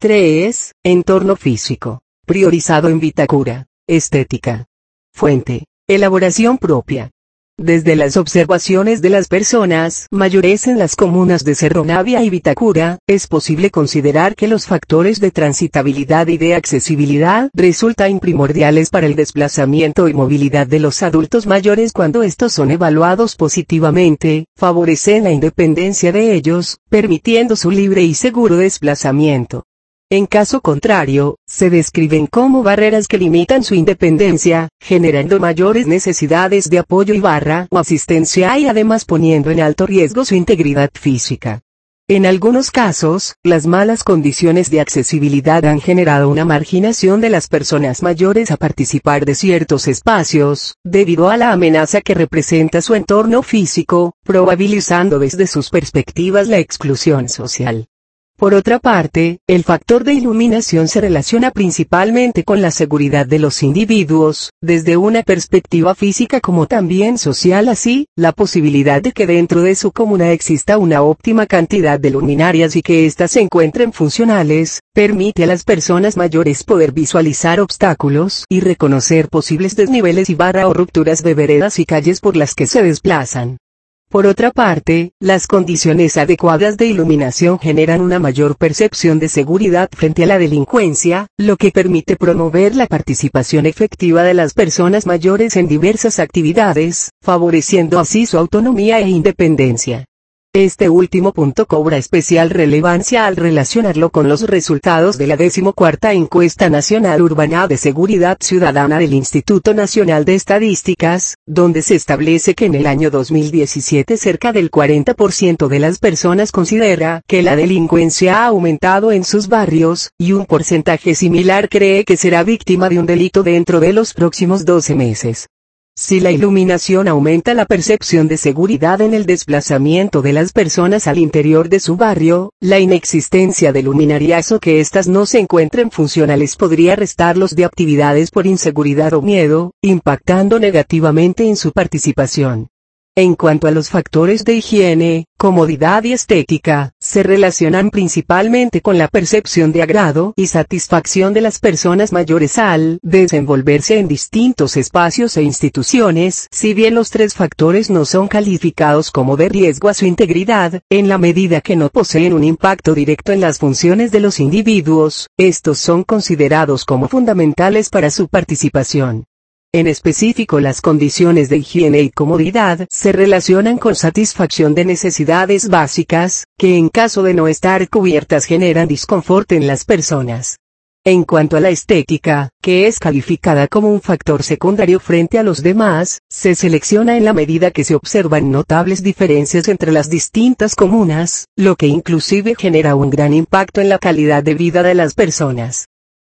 3. Entorno físico. Priorizado en Vitacura. Estética. Fuente. Elaboración propia. Desde las observaciones de las personas mayores en las comunas de Cerro Navia y Vitacura, es posible considerar que los factores de transitabilidad y de accesibilidad resultan primordiales para el desplazamiento y movilidad de los adultos mayores cuando estos son evaluados positivamente, favorecen la independencia de ellos, permitiendo su libre y seguro desplazamiento. En caso contrario, se describen como barreras que limitan su independencia, generando mayores necesidades de apoyo o asistencia y además poniendo en alto riesgo su integridad física. En algunos casos, las malas condiciones de accesibilidad han generado una marginación de las personas mayores a participar de ciertos espacios, debido a la amenaza que representa su entorno físico, probabilizando desde sus perspectivas la exclusión social. Por otra parte, el factor de iluminación se relaciona principalmente con la seguridad de los individuos, desde una perspectiva física como también social. Así, la posibilidad de que dentro de su comuna exista una óptima cantidad de luminarias y que éstas se encuentren funcionales, permite a las personas mayores poder visualizar obstáculos y reconocer posibles desniveles o rupturas de veredas y calles por las que se desplazan. Por otra parte, las condiciones adecuadas de iluminación generan una mayor percepción de seguridad frente a la delincuencia, lo que permite promover la participación efectiva de las personas mayores en diversas actividades, favoreciendo así su autonomía e independencia. Este último punto cobra especial relevancia al relacionarlo con los resultados de la 14ª Encuesta Nacional Urbana de Seguridad Ciudadana del Instituto Nacional de Estadísticas, donde se establece que en el año 2017 cerca del 40% de las personas considera que la delincuencia ha aumentado en sus barrios, y un porcentaje similar cree que será víctima de un delito dentro de los próximos 12 meses. Si la iluminación aumenta la percepción de seguridad en el desplazamiento de las personas al interior de su barrio, la inexistencia de luminarias o que éstas no se encuentren funcionales podría restarlos de actividades por inseguridad o miedo, impactando negativamente en su participación. En cuanto a los factores de higiene, comodidad y estética, se relacionan principalmente con la percepción de agrado y satisfacción de las personas mayores al desenvolverse en distintos espacios e instituciones. Si bien los tres factores no son calificados como de riesgo a su integridad, en la medida que no poseen un impacto directo en las funciones de los individuos, estos son considerados como fundamentales para su participación. En específico, las condiciones de higiene y comodidad se relacionan con satisfacción de necesidades básicas, que en caso de no estar cubiertas generan disconfort en las personas. En cuanto a la estética, que es calificada como un factor secundario frente a los demás, se selecciona en la medida que se observan notables diferencias entre las distintas comunas, lo que inclusive genera un gran impacto en la calidad de vida de las personas.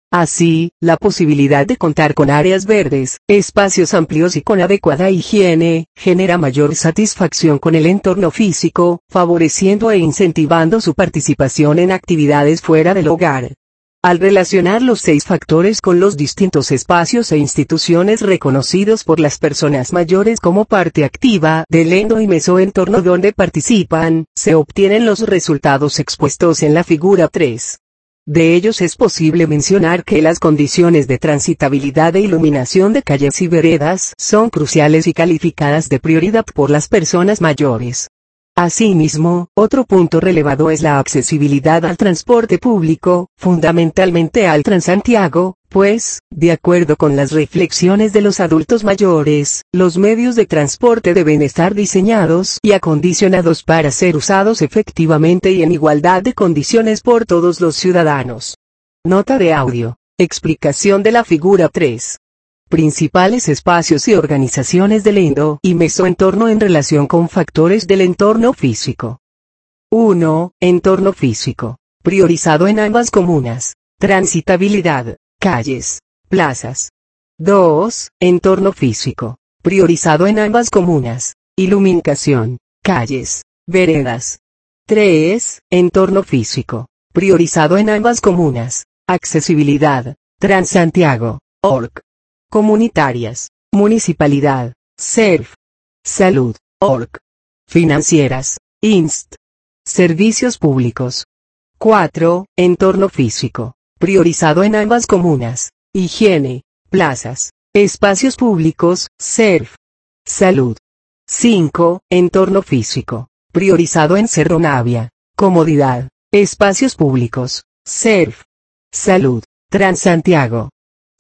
Así, la posibilidad de contar con áreas verdes, espacios amplios y con adecuada higiene, genera mayor satisfacción con el entorno físico, favoreciendo e incentivando su participación en actividades fuera del hogar. Al relacionar los 6 factores con los distintos espacios e instituciones reconocidos por las personas mayores como parte activa del endo y mesoentorno donde participan, se obtienen los resultados expuestos en la figura 3. De ellos es posible mencionar que las condiciones de transitabilidad e iluminación de calles y veredas son cruciales y calificadas de prioridad por las personas mayores. Asimismo, otro punto relevado es la accesibilidad al transporte público, fundamentalmente al Transantiago, pues, de acuerdo con las reflexiones de los adultos mayores, los medios de transporte deben estar diseñados y acondicionados para ser usados efectivamente y en igualdad de condiciones por todos los ciudadanos. Nota de audio. Explicación de la figura 3. Principales espacios y organizaciones del endo y mesoentorno en relación con factores del entorno físico. 1. Entorno físico. Priorizado en ambas comunas. Transitabilidad, calles, plazas. 2. Entorno físico. Priorizado en ambas comunas. Iluminación, calles, veredas. 3. Entorno físico. Priorizado en ambas comunas. Accesibilidad, Transantiago, ORC. Comunitarias, municipalidad, SERF. Salud, ORC. Financieras, INST. Servicios públicos. 4. Entorno físico. Priorizado en ambas comunas. Higiene, plazas, espacios públicos, SERF. Salud. 5. Entorno físico. Priorizado en Cerro Navia. Comodidad, espacios públicos, SERF. Salud, Transantiago.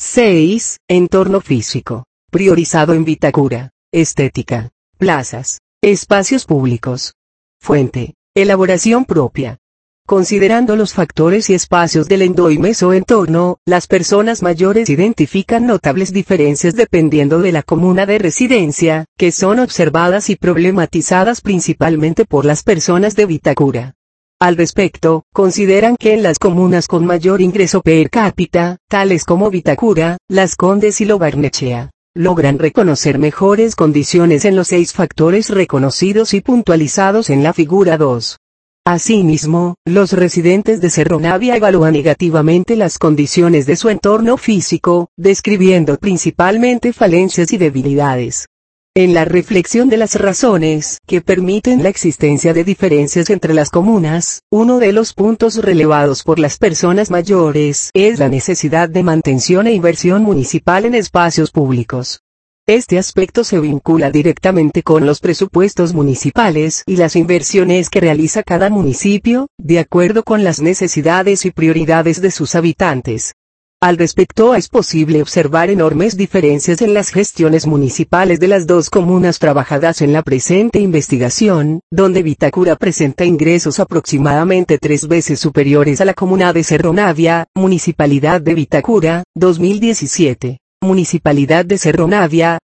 6. Entorno físico. Priorizado en Vitacura. Estética, plazas, espacios públicos. Fuente. Elaboración propia. Considerando los factores y espacios del endo y mesoentorno, las personas mayores identifican notables diferencias dependiendo de la comuna de residencia, que son observadas y problematizadas principalmente por las personas de Vitacura. Al respecto, consideran que en las comunas con mayor ingreso per cápita, tales como Vitacura, Las Condes y Lo Barnechea, logran reconocer mejores condiciones en los 6 factores reconocidos y puntualizados en la figura 2. Asimismo, los residentes de Cerro Navia evalúan negativamente las condiciones de su entorno físico, describiendo principalmente falencias y debilidades. En la reflexión de las razones que permiten la existencia de diferencias entre las comunas, uno de los puntos relevados por las personas mayores es la necesidad de mantención e inversión municipal en espacios públicos. Este aspecto se vincula directamente con los presupuestos municipales y las inversiones que realiza cada municipio, de acuerdo con las necesidades y prioridades de sus habitantes. Al respecto, es posible observar enormes diferencias en las gestiones municipales de las 2 comunas trabajadas en la presente investigación, donde Vitacura presenta ingresos aproximadamente 3 veces superiores a la comuna de Cerro Navia, Municipalidad de Vitacura, 2017. Municipalidad de Cerro Navia,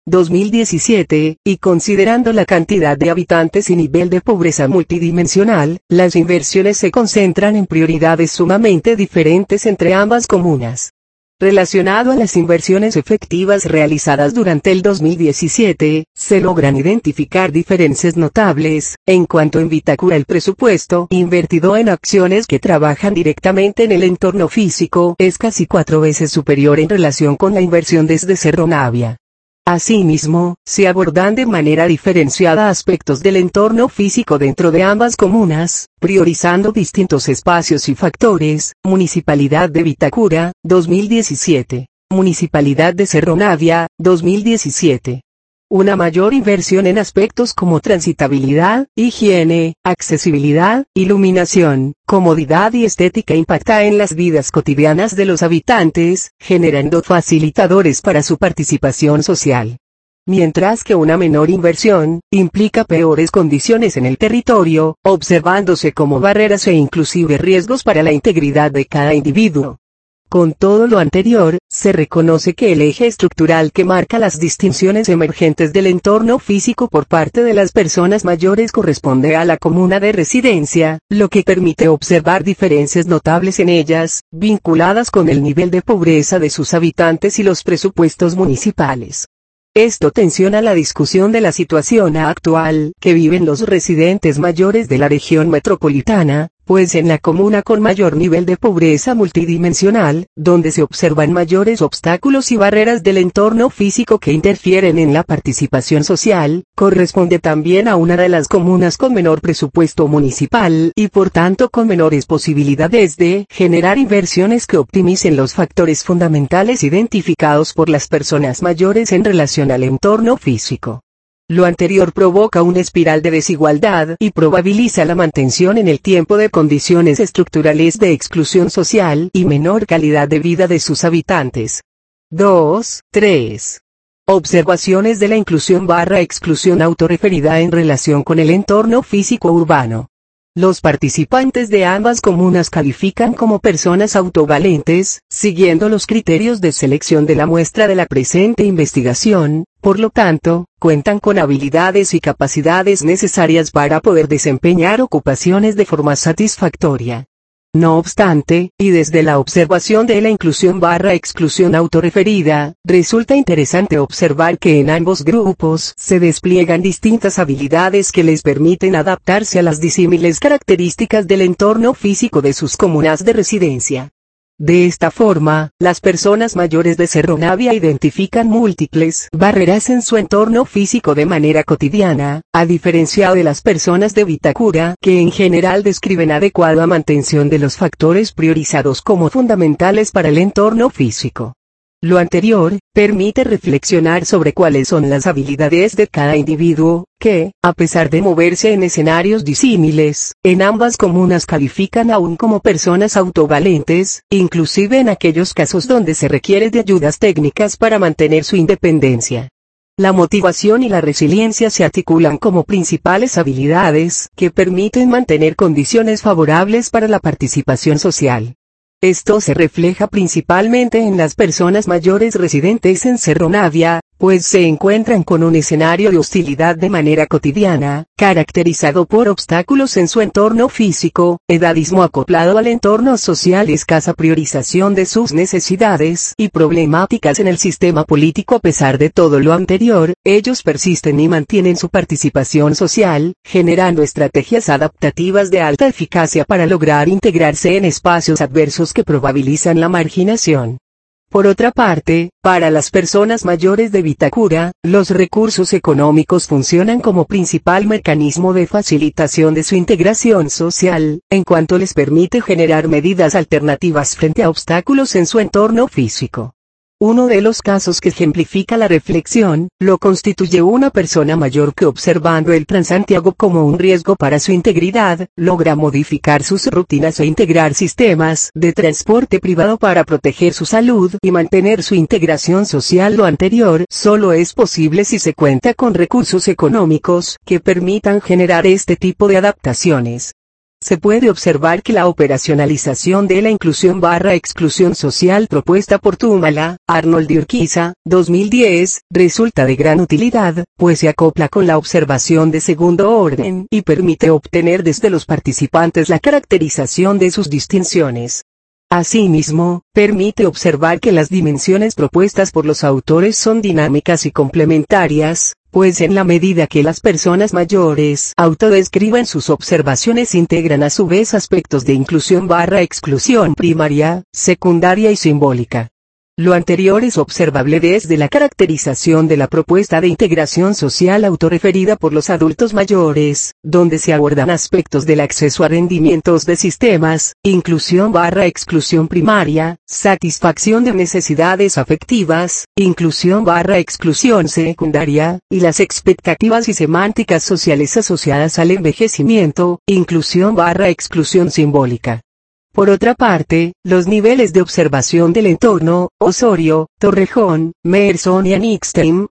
2017, y considerando la cantidad de habitantes y nivel de pobreza multidimensional, las inversiones se concentran en prioridades sumamente diferentes entre ambas comunas. Relacionado a las inversiones efectivas realizadas durante el 2017, se logran identificar diferencias notables, en cuanto en Vitacura el presupuesto invertido en acciones que trabajan directamente en el entorno físico es casi 4 veces superior en relación con la inversión desde Cerro Navia. Asimismo, se abordan de manera diferenciada aspectos del entorno físico dentro de ambas comunas, priorizando distintos espacios y factores. Municipalidad de Vitacura, 2017. Municipalidad de Cerro Navia, 2017. Una mayor inversión en aspectos como transitabilidad, higiene, accesibilidad, iluminación, comodidad y estética impacta en las vidas cotidianas de los habitantes, generando facilitadores para su participación social. Mientras que una menor inversión implica peores condiciones en el territorio, observándose como barreras e inclusive riesgos para la integridad de cada individuo. Con todo lo anterior, se reconoce que el eje estructural que marca las distinciones emergentes del entorno físico por parte de las personas mayores corresponde a la comuna de residencia, lo que permite observar diferencias notables en ellas, vinculadas con el nivel de pobreza de sus habitantes y los presupuestos municipales. Esto tensiona la discusión de la situación actual que viven los residentes mayores de la región metropolitana, pues en la comuna con mayor nivel de pobreza multidimensional, donde se observan mayores obstáculos y barreras del entorno físico que interfieren en la participación social, corresponde también a una de las comunas con menor presupuesto municipal y por tanto con menores posibilidades de generar inversiones que optimicen los factores fundamentales identificados por las personas mayores en relación al entorno físico. Lo anterior provoca una espiral de desigualdad y probabiliza la mantención en el tiempo de condiciones estructurales de exclusión social y menor calidad de vida de sus habitantes. 2. 3. Observaciones de la inclusión/exclusión autorreferida en relación con el entorno físico urbano. Los participantes de ambas comunas califican como personas autovalentes, siguiendo los criterios de selección de la muestra de la presente investigación, por lo tanto, cuentan con habilidades y capacidades necesarias para poder desempeñar ocupaciones de forma satisfactoria. No obstante, y desde la observación de la inclusión/exclusión autorreferida, resulta interesante observar que en ambos grupos se despliegan distintas habilidades que les permiten adaptarse a las disímiles características del entorno físico de sus comunas de residencia. De esta forma, las personas mayores de Cerro Navia identifican múltiples barreras en su entorno físico de manera cotidiana, a diferencia de las personas de Vitacura, que en general describen adecuada mantención de los factores priorizados como fundamentales para el entorno físico. Lo anterior permite reflexionar sobre cuáles son las habilidades de cada individuo, que, a pesar de moverse en escenarios disímiles, en ambas comunas califican aún como personas autovalentes, inclusive en aquellos casos donde se requiere de ayudas técnicas para mantener su independencia. La motivación y la resiliencia se articulan como principales habilidades que permiten mantener condiciones favorables para la participación social. Esto se refleja principalmente en las personas mayores residentes en Cerro Navia, pues se encuentran con un escenario de hostilidad de manera cotidiana, caracterizado por obstáculos en su entorno físico, edadismo acoplado al entorno social, escasa priorización de sus necesidades y problemáticas en el sistema político. A pesar de todo lo anterior, ellos persisten y mantienen su participación social, generando estrategias adaptativas de alta eficacia para lograr integrarse en espacios adversos que probabilizan la marginación. Por otra parte, para las personas mayores de Vitacura, los recursos económicos funcionan como principal mecanismo de facilitación de su integración social, en cuanto les permite generar medidas alternativas frente a obstáculos en su entorno físico. Uno de los casos que ejemplifica la reflexión, lo constituye una persona mayor que, observando el Transantiago como un riesgo para su integridad, logra modificar sus rutinas e integrar sistemas de transporte privado para proteger su salud y mantener su integración social. Lo anterior solo es posible si se cuenta con recursos económicos que permitan generar este tipo de adaptaciones. Se puede observar que la operacionalización de la inclusión/exclusión social propuesta por Túmala, Arnold y Urquiza, 2010, resulta de gran utilidad, pues se acopla con la observación de segundo orden y permite obtener desde los participantes la caracterización de sus distinciones. Asimismo, permite observar que las dimensiones propuestas por los autores son dinámicas y complementarias, pues en la medida que las personas mayores autodescriben sus observaciones, integran a su vez aspectos de inclusión/exclusión primaria, secundaria y simbólica. Lo anterior es observable desde la caracterización de la propuesta de integración social autorreferida por los adultos mayores, donde se abordan aspectos del acceso a rendimientos de sistemas, inclusión/exclusión primaria, satisfacción de necesidades afectivas, inclusión/exclusión secundaria, y las expectativas y semánticas sociales asociadas al envejecimiento, inclusión/exclusión simbólica. Por otra parte, los niveles de observación del entorno, Osorio, Torrejón, Merson y Anixtein,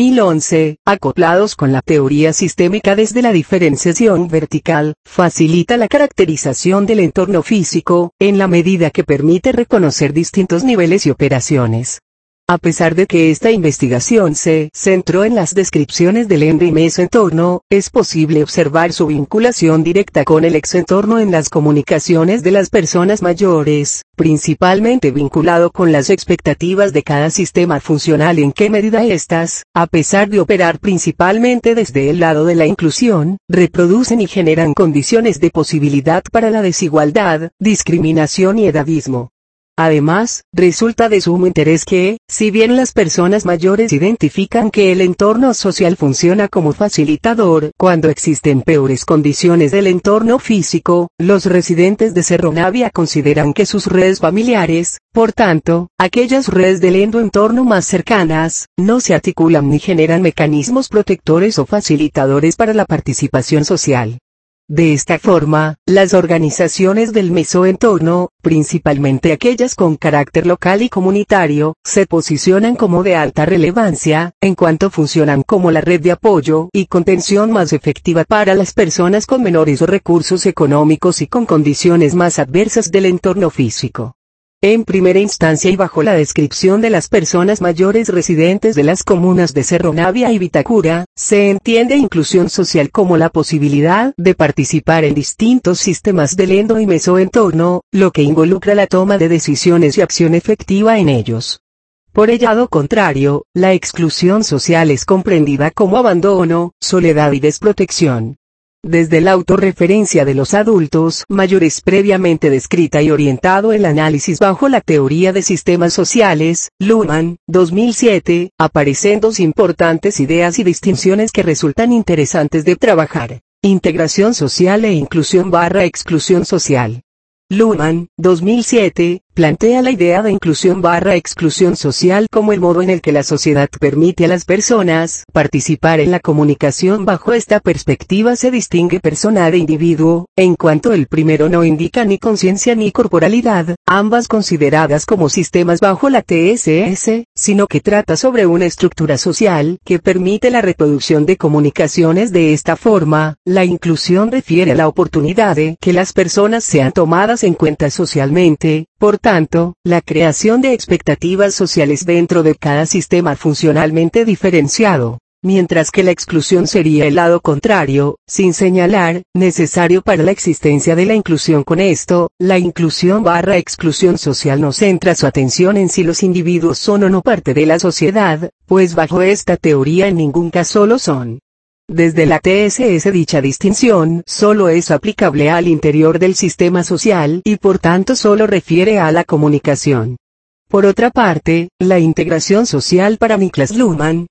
2011, acoplados con la teoría sistémica desde la diferenciación vertical, facilita la caracterización del entorno físico, en la medida que permite reconocer distintos niveles y operaciones. A pesar de que esta investigación se centró en las descripciones del endo y mesoentorno, es posible observar su vinculación directa con el exentorno en las comunicaciones de las personas mayores, principalmente vinculado con las expectativas de cada sistema funcional y en qué medida éstas, a pesar de operar principalmente desde el lado de la inclusión, reproducen y generan condiciones de posibilidad para la desigualdad, discriminación y edadismo. Además, resulta de sumo interés que, si bien las personas mayores identifican que el entorno social funciona como facilitador cuando existen peores condiciones del entorno físico, los residentes de Cerro Navia consideran que sus redes familiares, por tanto, aquellas redes del entorno más cercanas, no se articulan ni generan mecanismos protectores o facilitadores para la participación social. De esta forma, las organizaciones del mesoentorno, principalmente aquellas con carácter local y comunitario, se posicionan como de alta relevancia, en cuanto funcionan como la red de apoyo y contención más efectiva para las personas con menores recursos económicos y con condiciones más adversas del entorno físico. En primera instancia y bajo la descripción de las personas mayores residentes de las comunas de Cerro Navia y Vitacura, se entiende inclusión social como la posibilidad de participar en distintos sistemas del endo y mesoentorno, lo que involucra la toma de decisiones y acción efectiva en ellos. Por el lado contrario, la exclusión social es comprendida como abandono, soledad y desprotección. Desde la autorreferencia de los adultos mayores previamente descrita y orientado el análisis bajo la teoría de sistemas sociales, Luhmann, 2007, aparecen dos importantes ideas y distinciones que resultan interesantes de trabajar: integración social e inclusión/exclusión social. Luhmann, 2007, plantea la idea de inclusión/exclusión social como el modo en el que la sociedad permite a las personas participar en la comunicación. Bajo esta perspectiva se distingue persona de individuo, en cuanto el primero no indica ni conciencia ni corporalidad, ambas consideradas como sistemas bajo la TSS, sino que trata sobre una estructura social que permite la reproducción de comunicaciones de esta forma. La inclusión refiere a la oportunidad de que las personas sean tomadas en cuenta socialmente, por tanto, la creación de expectativas sociales dentro de cada sistema funcionalmente diferenciado, mientras que la exclusión sería el lado contrario, sin señalar, necesario para la existencia de la inclusión. Con esto, la inclusión/exclusión social no centra su atención en si los individuos son o no parte de la sociedad, pues bajo esta teoría en ningún caso lo son. Desde la TSS dicha distinción solo es aplicable al interior del sistema social y por tanto solo refiere a la comunicación. Por otra parte, la integración social para Niklas Luhmann,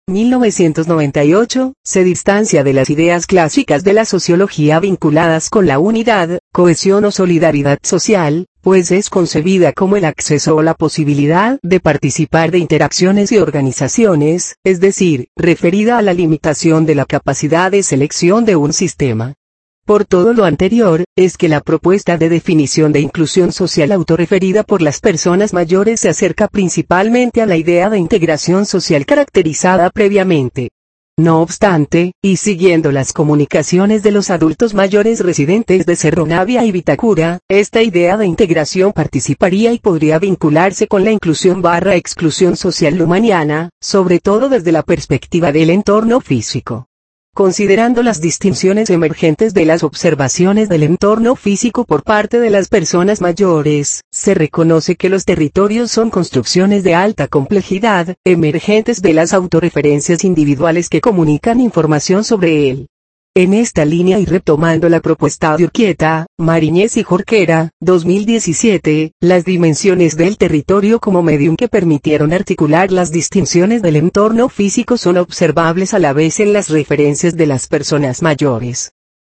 1998, se distancia de las ideas clásicas de la sociología vinculadas con la unidad, cohesión o solidaridad social, pues es concebida como el acceso o la posibilidad de participar de interacciones y organizaciones, es decir, referida a la limitación de la capacidad de selección de un sistema. Por todo lo anterior, es que la propuesta de definición de inclusión social autorreferida por las personas mayores se acerca principalmente a la idea de integración social caracterizada previamente. No obstante, y siguiendo las comunicaciones de los adultos mayores residentes de Cerro Navia y Vitacura, esta idea de integración participaría y podría vincularse con la inclusión/exclusión social luhmanniana, sobre todo desde la perspectiva del entorno físico. Considerando las distinciones emergentes de las observaciones del entorno físico por parte de las personas mayores, se reconoce que los territorios son construcciones de alta complejidad, emergentes de las autorreferencias individuales que comunican información sobre él. En esta línea y retomando la propuesta de Urquieta, Mariñez y Jorquera, 2017, las dimensiones del territorio como medium que permitieron articular las distinciones del entorno físico son observables a la vez en las referencias de las personas mayores.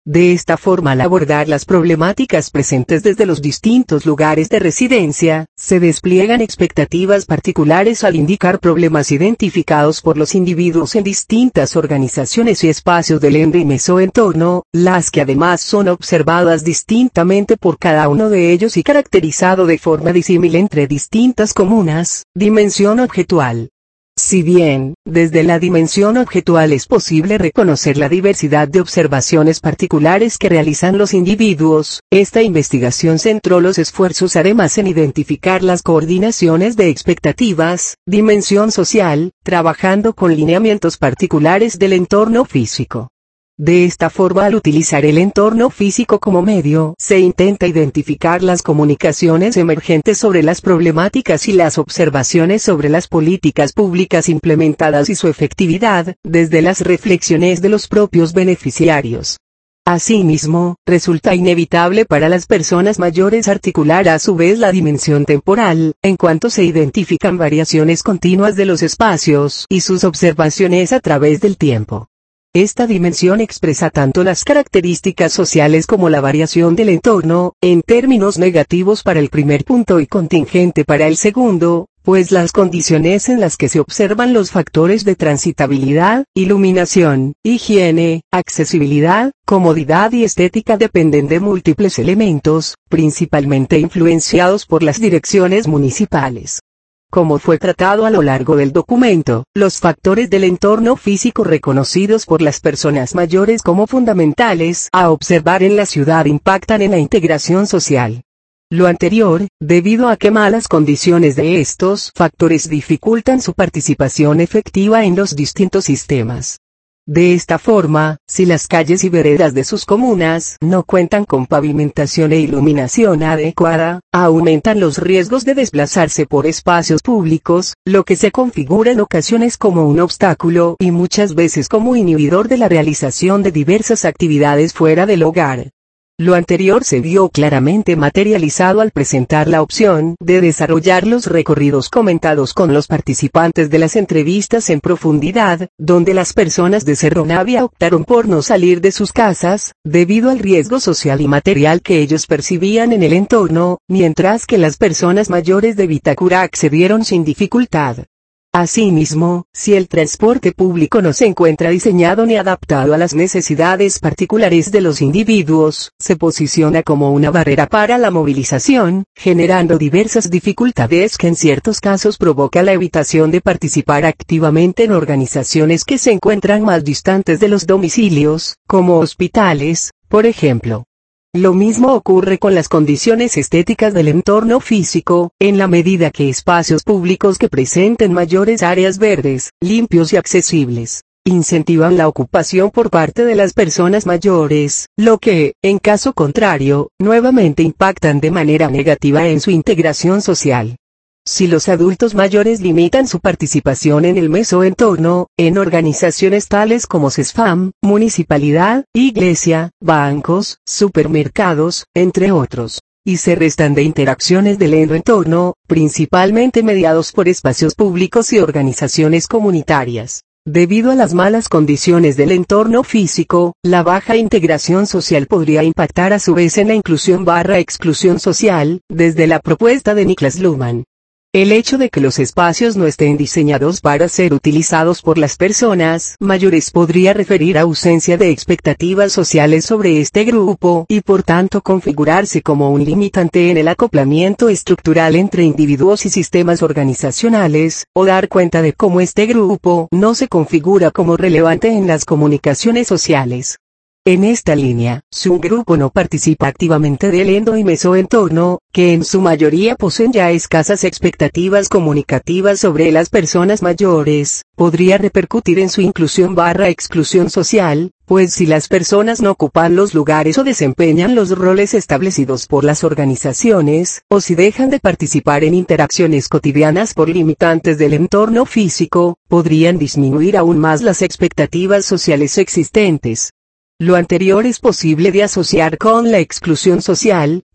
De esta forma, al abordar las problemáticas presentes desde los distintos lugares de residencia, se despliegan expectativas particulares al indicar problemas identificados por los individuos en distintas organizaciones y espacios del ende y mesoentorno, las que además son observadas distintamente por cada uno de ellos y caracterizado de forma disímil entre distintas comunas. Dimensión objetual. Si bien, desde la dimensión objetual es posible reconocer la diversidad de observaciones particulares que realizan los individuos, esta investigación centró los esfuerzos además en identificar las coordinaciones de expectativas. Dimensión social, trabajando con lineamientos particulares del entorno físico. De esta forma, al utilizar el entorno físico como medio, se intenta identificar las comunicaciones emergentes sobre las problemáticas y las observaciones sobre las políticas públicas implementadas y su efectividad, desde las reflexiones de los propios beneficiarios. Asimismo, resulta inevitable para las personas mayores articular a su vez la dimensión temporal, en cuanto se identifican variaciones continuas de los espacios y sus observaciones a través del tiempo. Esta dimensión expresa tanto las características sociales como la variación del entorno, en términos negativos para el primer punto y contingente para el segundo, pues las condiciones en las que se observan los factores de transitabilidad, iluminación, higiene, accesibilidad, comodidad y estética dependen de múltiples elementos, principalmente influenciados por las direcciones municipales. Como fue tratado a lo largo del documento, los factores del entorno físico reconocidos por las personas mayores como fundamentales a observar en la ciudad impactan en la integración social. Lo anterior, debido a que malas condiciones de estos factores dificultan su participación efectiva en los distintos sistemas. De esta forma, si las calles y veredas de sus comunas no cuentan con pavimentación e iluminación adecuada, aumentan los riesgos de desplazarse por espacios públicos, lo que se configura en ocasiones como un obstáculo y muchas veces como inhibidor de la realización de diversas actividades fuera del hogar. Lo anterior se vio claramente materializado al presentar la opción de desarrollar los recorridos comentados con los participantes de las entrevistas en profundidad, donde las personas de Cerro Navia optaron por no salir de sus casas, debido al riesgo social y material que ellos percibían en el entorno, mientras que las personas mayores de Vitacura accedieron sin dificultad. Asimismo, si el transporte público no se encuentra diseñado ni adaptado a las necesidades particulares de los individuos, se posiciona como una barrera para la movilización, generando diversas dificultades que en ciertos casos provoca la evitación de participar activamente en organizaciones que se encuentran más distantes de los domicilios, como hospitales, por ejemplo. Lo mismo ocurre con las condiciones estéticas del entorno físico, en la medida que espacios públicos que presenten mayores áreas verdes, limpios y accesibles, incentivan la ocupación por parte de las personas mayores, lo que, en caso contrario, nuevamente impactan de manera negativa en su integración social. Si los adultos mayores limitan su participación en el mesoentorno, en organizaciones tales como CESFAM, municipalidad, iglesia, bancos, supermercados, entre otros, y se restan de interacciones del entorno, principalmente mediados por espacios públicos y organizaciones comunitarias. Debido a las malas condiciones del entorno físico, la baja integración social podría impactar a su vez en la inclusión/exclusión social, desde la propuesta de Niklas Luhmann. El hecho de que los espacios no estén diseñados para ser utilizados por las personas mayores podría referir a ausencia de expectativas sociales sobre este grupo y por tanto configurarse como un limitante en el acoplamiento estructural entre individuos y sistemas organizacionales, o dar cuenta de cómo este grupo no se configura como relevante en las comunicaciones sociales. En esta línea, si un grupo no participa activamente del endo y mesoentorno, que en su mayoría poseen ya escasas expectativas comunicativas sobre las personas mayores, podría repercutir en su inclusión/exclusión social, pues si las personas no ocupan los lugares o desempeñan los roles establecidos por las organizaciones, o si dejan de participar en interacciones cotidianas por limitantes del entorno físico, podrían disminuir aún más las expectativas sociales existentes. Lo anterior es posible de asociar con la exclusión social,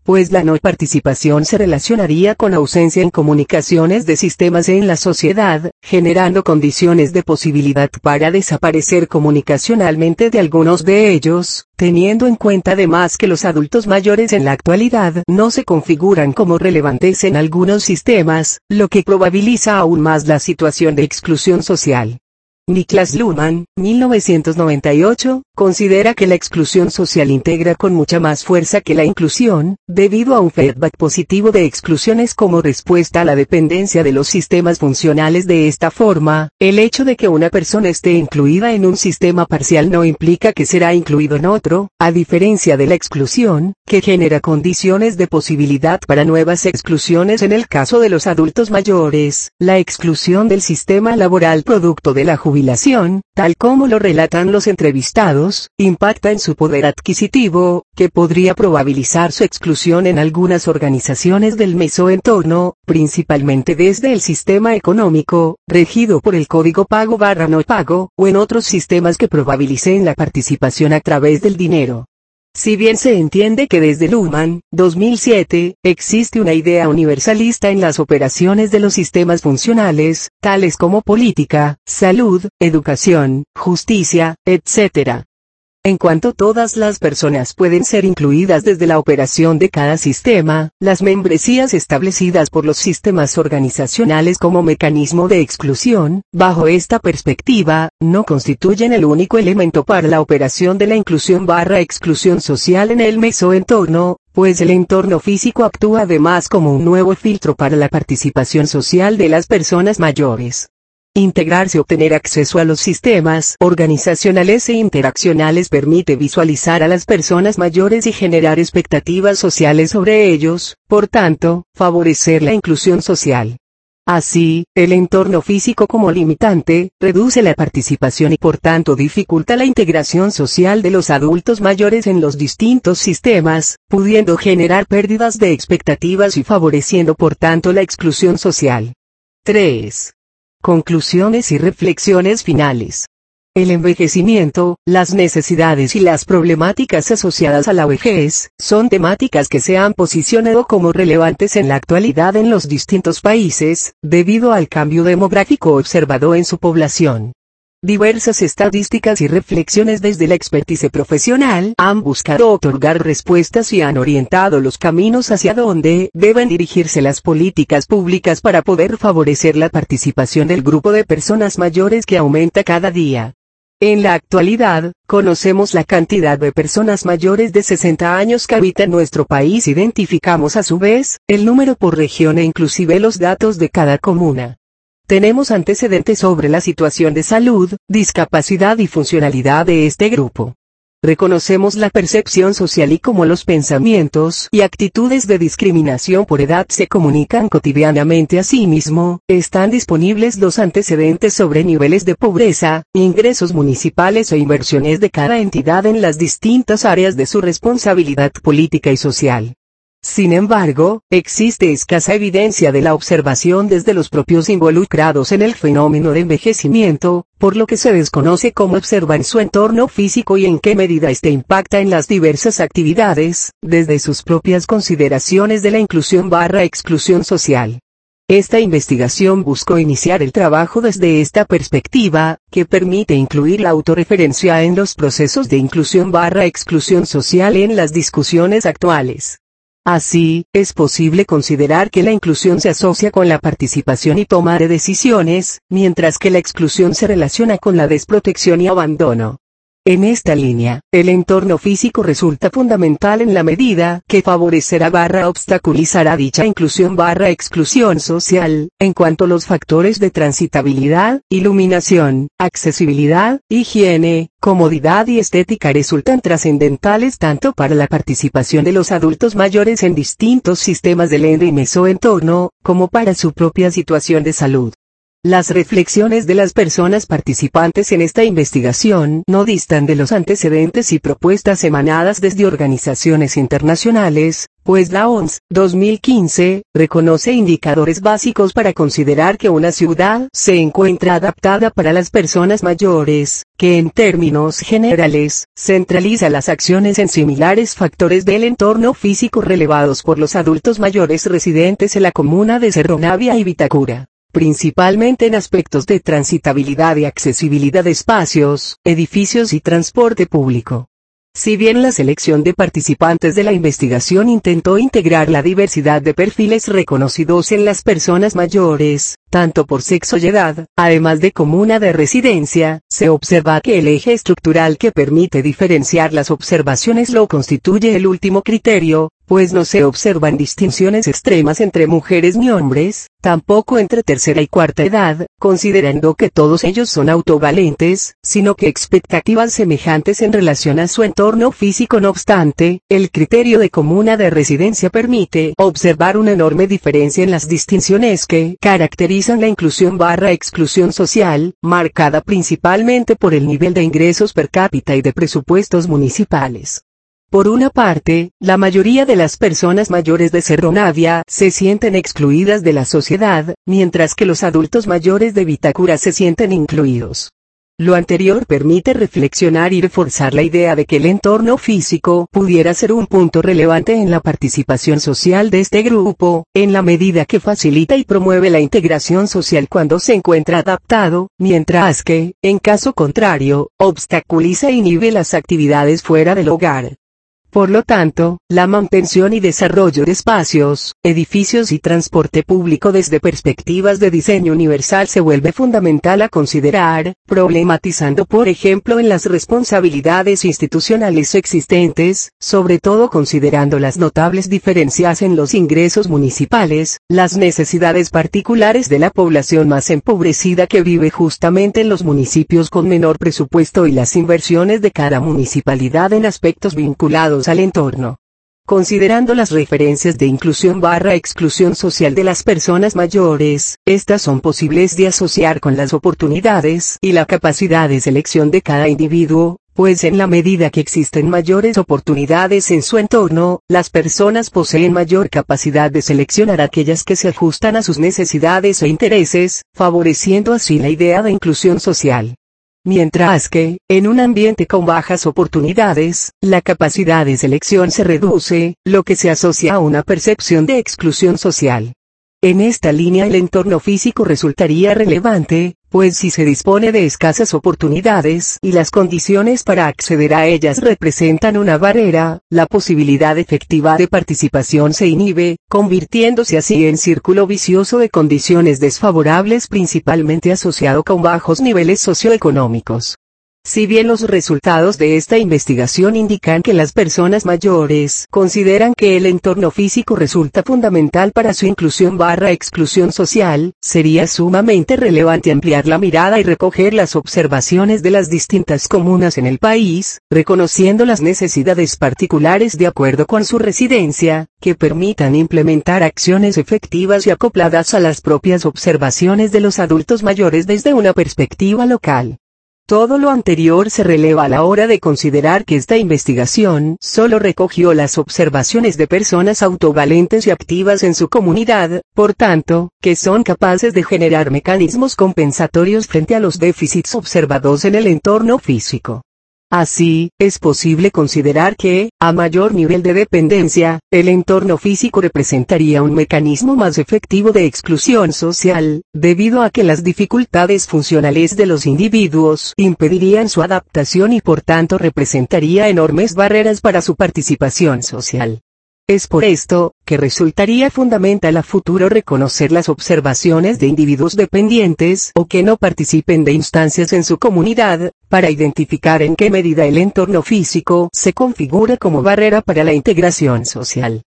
pues la no participación se relacionaría con ausencia en comunicaciones de sistemas en la sociedad, generando condiciones de posibilidad para desaparecer comunicacionalmente de algunos de ellos, teniendo en cuenta además que los adultos mayores en la actualidad no se configuran como relevantes en algunos sistemas, lo que probabiliza aún más la situación de exclusión social. Niklas Luhmann, 1998, considera que la exclusión social integra con mucha más fuerza que la inclusión, debido a un feedback positivo de exclusiones como respuesta a la dependencia de los sistemas funcionales. De esta forma, el hecho de que una persona esté incluida en un sistema parcial no implica que será incluido en otro, a diferencia de la exclusión, que genera condiciones de posibilidad para nuevas exclusiones. En el caso de los adultos mayores, la exclusión del sistema laboral producto de la jubilación, tal como lo relatan los entrevistados, impacta en su poder adquisitivo, que podría probabilizar su exclusión en algunas organizaciones del mesoentorno, principalmente desde el sistema económico, regido por el código pago/no pago, o en otros sistemas que probabilicen la participación a través del dinero. Si bien se entiende que desde Luhmann, 2007, existe una idea universalista en las operaciones de los sistemas funcionales, tales como política, salud, educación, justicia, etc. En cuanto todas las personas pueden ser incluidas desde la operación de cada sistema, las membresías establecidas por los sistemas organizacionales como mecanismo de exclusión, bajo esta perspectiva, no constituyen el único elemento para la operación de la inclusión/exclusión social en el mesoentorno, pues el entorno físico actúa además como un nuevo filtro para la participación social de las personas mayores. Integrarse y obtener acceso a los sistemas organizacionales e interaccionales permite visualizar a las personas mayores y generar expectativas sociales sobre ellos, por tanto, favorecer la inclusión social. Así, el entorno físico como limitante, reduce la participación y por tanto dificulta la integración social de los adultos mayores en los distintos sistemas, pudiendo generar pérdidas de expectativas y favoreciendo por tanto la exclusión social. 3. Conclusiones y reflexiones finales. El envejecimiento, las necesidades y las problemáticas asociadas a la vejez, son temáticas que se han posicionado como relevantes en la actualidad en los distintos países, debido al cambio demográfico observado en su población. Diversas estadísticas y reflexiones desde la expertise profesional han buscado otorgar respuestas y han orientado los caminos hacia donde deben dirigirse las políticas públicas para poder favorecer la participación del grupo de personas mayores que aumenta cada día. En la actualidad, conocemos la cantidad de personas mayores de 60 años que habitan nuestro país. Identificamos a su vez, el número por región e inclusive los datos de cada comuna. Tenemos antecedentes sobre la situación de salud, discapacidad y funcionalidad de este grupo. Reconocemos la percepción social y cómo los pensamientos y actitudes de discriminación por edad se comunican cotidianamente. Asimismo, están disponibles los antecedentes sobre niveles de pobreza, ingresos municipales e inversiones de cada entidad en las distintas áreas de su responsabilidad política y social. Sin embargo, existe escasa evidencia de la observación desde los propios involucrados en el fenómeno de envejecimiento, por lo que se desconoce cómo observan su entorno físico y en qué medida este impacta en las diversas actividades, desde sus propias consideraciones de la inclusión/exclusión social. Esta investigación buscó iniciar el trabajo desde esta perspectiva, que permite incluir la autorreferencia en los procesos de inclusión/exclusión social en las discusiones actuales. Así, es posible considerar que la inclusión se asocia con la participación y toma de decisiones, mientras que la exclusión se relaciona con la desprotección y abandono. En esta línea, el entorno físico resulta fundamental en la medida que favorecerá/obstaculizará dicha inclusión/exclusión social, en cuanto los factores de transitabilidad, iluminación, accesibilidad, higiene, comodidad y estética resultan trascendentales tanto para la participación de los adultos mayores en distintos sistemas del ende y mesoentorno, como para su propia situación de salud. Las reflexiones de las personas participantes en esta investigación no distan de los antecedentes y propuestas emanadas desde organizaciones internacionales, pues la OMS, 2015, reconoce indicadores básicos para considerar que una ciudad se encuentra adaptada para las personas mayores, que en términos generales, centraliza las acciones en similares factores del entorno físico relevados por los adultos mayores residentes en la comuna de Cerro Navia y Vitacura, principalmente en aspectos de transitabilidad y accesibilidad de espacios, edificios y transporte público. Si bien la selección de participantes de la investigación intentó integrar la diversidad de perfiles reconocidos en las personas mayores, tanto por sexo y edad, además de comuna de residencia, se observa que el eje estructural que permite diferenciar las observaciones lo constituye el último criterio, pues no se observan distinciones extremas entre mujeres ni hombres, tampoco entre tercera y cuarta edad, considerando que todos ellos son autovalentes, sino que expectativas semejantes en relación a su entorno físico. No obstante, el criterio de comuna de residencia permite observar una enorme diferencia en las distinciones que caracterizan la inclusión/exclusión social, marcada principalmente por el nivel de ingresos per cápita y de presupuestos municipales. Por una parte, la mayoría de las personas mayores de Cerro Navia se sienten excluidas de la sociedad, mientras que los adultos mayores de Vitacura se sienten incluidos. Lo anterior permite reflexionar y reforzar la idea de que el entorno físico pudiera ser un punto relevante en la participación social de este grupo, en la medida que facilita y promueve la integración social cuando se encuentra adaptado, mientras que, en caso contrario, obstaculiza e inhibe las actividades fuera del hogar. Por lo tanto, la mantención y desarrollo de espacios, edificios y transporte público desde perspectivas de diseño universal se vuelve fundamental a considerar, problematizando por ejemplo en las responsabilidades institucionales existentes, sobre todo considerando las notables diferencias en los ingresos municipales, las necesidades particulares de la población más empobrecida que vive justamente en los municipios con menor presupuesto y las inversiones de cada municipalidad en aspectos vinculados al entorno. Considerando las referencias de inclusión/exclusión social de las personas mayores, estas son posibles de asociar con las oportunidades y la capacidad de selección de cada individuo, pues en la medida que existen mayores oportunidades en su entorno, las personas poseen mayor capacidad de seleccionar aquellas que se ajustan a sus necesidades e intereses, favoreciendo así la idea de inclusión social. Mientras que, en un ambiente con bajas oportunidades, la capacidad de selección se reduce, lo que se asocia a una percepción de exclusión social. En esta línea el entorno físico resultaría relevante, pues si se dispone de escasas oportunidades y las condiciones para acceder a ellas representan una barrera, la posibilidad efectiva de participación se inhibe, convirtiéndose así en círculo vicioso de condiciones desfavorables principalmente asociado con bajos niveles socioeconómicos. Si bien los resultados de esta investigación indican que las personas mayores consideran que el entorno físico resulta fundamental para su inclusión/exclusión social, sería sumamente relevante ampliar la mirada y recoger las observaciones de las distintas comunas en el país, reconociendo las necesidades particulares de acuerdo con su residencia, que permitan implementar acciones efectivas y acopladas a las propias observaciones de los adultos mayores desde una perspectiva local. Todo lo anterior se releva a la hora de considerar que esta investigación solo recogió las observaciones de personas autovalentes y activas en su comunidad, por tanto, que son capaces de generar mecanismos compensatorios frente a los déficits observados en el entorno físico. Así, es posible considerar que, a mayor nivel de dependencia, el entorno físico representaría un mecanismo más efectivo de exclusión social, debido a que las dificultades funcionales de los individuos impedirían su adaptación y por tanto representaría enormes barreras para su participación social. Es por esto, que resultaría fundamental a futuro reconocer las observaciones de individuos dependientes o que no participen de instancias en su comunidad, para identificar en qué medida el entorno físico se configura como barrera para la integración social.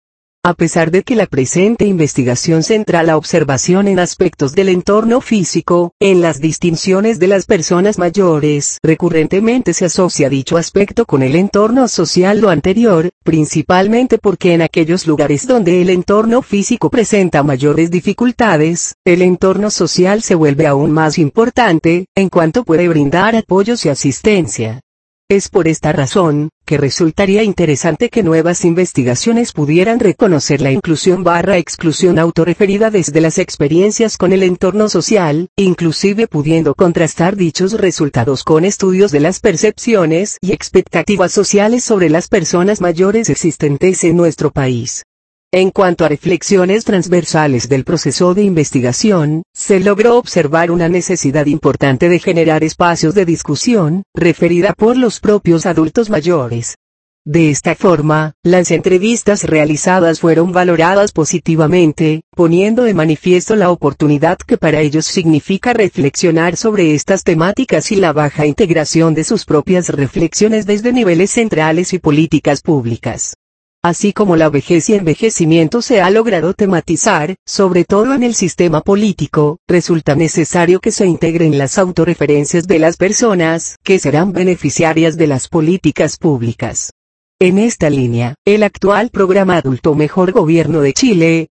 A pesar de que la presente investigación centra la observación en aspectos del entorno físico, en las distinciones de las personas mayores, recurrentemente se asocia dicho aspecto con el entorno social lo anterior, principalmente porque en aquellos lugares donde el entorno físico presenta mayores dificultades, el entorno social se vuelve aún más importante, en cuanto puede brindar apoyos y asistencia. Es por esta razón, que resultaría interesante que nuevas investigaciones pudieran reconocer la inclusión/exclusión autorreferida desde las experiencias con el entorno social, inclusive pudiendo contrastar dichos resultados con estudios de las percepciones y expectativas sociales sobre las personas mayores existentes en nuestro país. En cuanto a reflexiones transversales del proceso de investigación, se logró observar una necesidad importante de generar espacios de discusión, referida por los propios adultos mayores. De esta forma, las entrevistas realizadas fueron valoradas positivamente, poniendo de manifiesto la oportunidad que para ellos significa reflexionar sobre estas temáticas y la baja integración de sus propias reflexiones desde niveles centrales y políticas públicas. Así como la vejez y envejecimiento se ha logrado tematizar, sobre todo en el sistema político, resulta necesario que se integren las autorreferencias de las personas que serán beneficiarias de las políticas públicas. En esta línea, el actual programa Adulto Mejor Gobierno de Chile,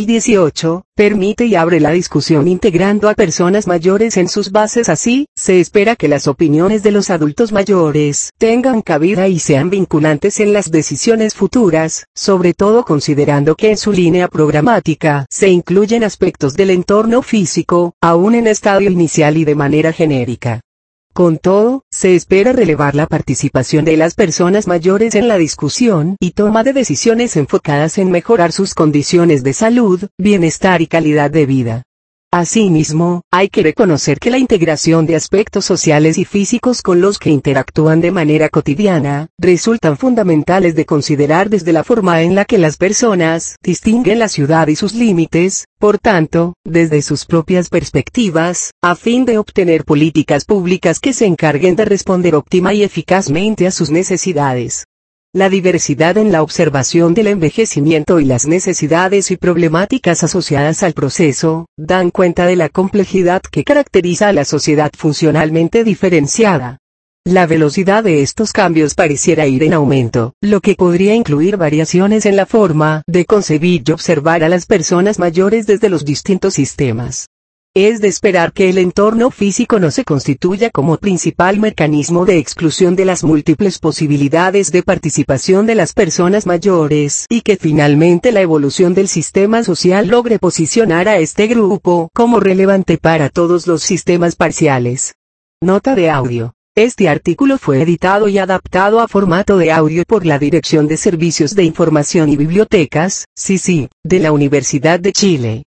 2018, permite y abre la discusión integrando a personas mayores en sus bases. Así, se espera que las opiniones de los adultos mayores tengan cabida y sean vinculantes en las decisiones futuras, sobre todo considerando que en su línea programática se incluyen aspectos del entorno físico, aún en estadio inicial y de manera genérica. Con todo, se espera relevar la participación de las personas mayores en la discusión y toma de decisiones enfocadas en mejorar sus condiciones de salud, bienestar y calidad de vida. Asimismo, hay que reconocer que la integración de aspectos sociales y físicos con los que interactúan de manera cotidiana, resultan fundamentales de considerar desde la forma en la que las personas distinguen la ciudad y sus límites, por tanto, desde sus propias perspectivas, a fin de obtener políticas públicas que se encarguen de responder óptima y eficazmente a sus necesidades. La diversidad en la observación del envejecimiento y las necesidades y problemáticas asociadas al proceso, dan cuenta de la complejidad que caracteriza a la sociedad funcionalmente diferenciada. La velocidad de estos cambios pareciera ir en aumento, lo que podría incluir variaciones en la forma de concebir y observar a las personas mayores desde los distintos sistemas. Es de esperar que el entorno físico no se constituya como principal mecanismo de exclusión de las múltiples posibilidades de participación de las personas mayores y que finalmente la evolución del sistema social logre posicionar a este grupo como relevante para todos los sistemas parciales. Nota de audio. Este artículo fue editado y adaptado a formato de audio por la Dirección de Servicios de Información y Bibliotecas, SISI, de la Universidad de Chile.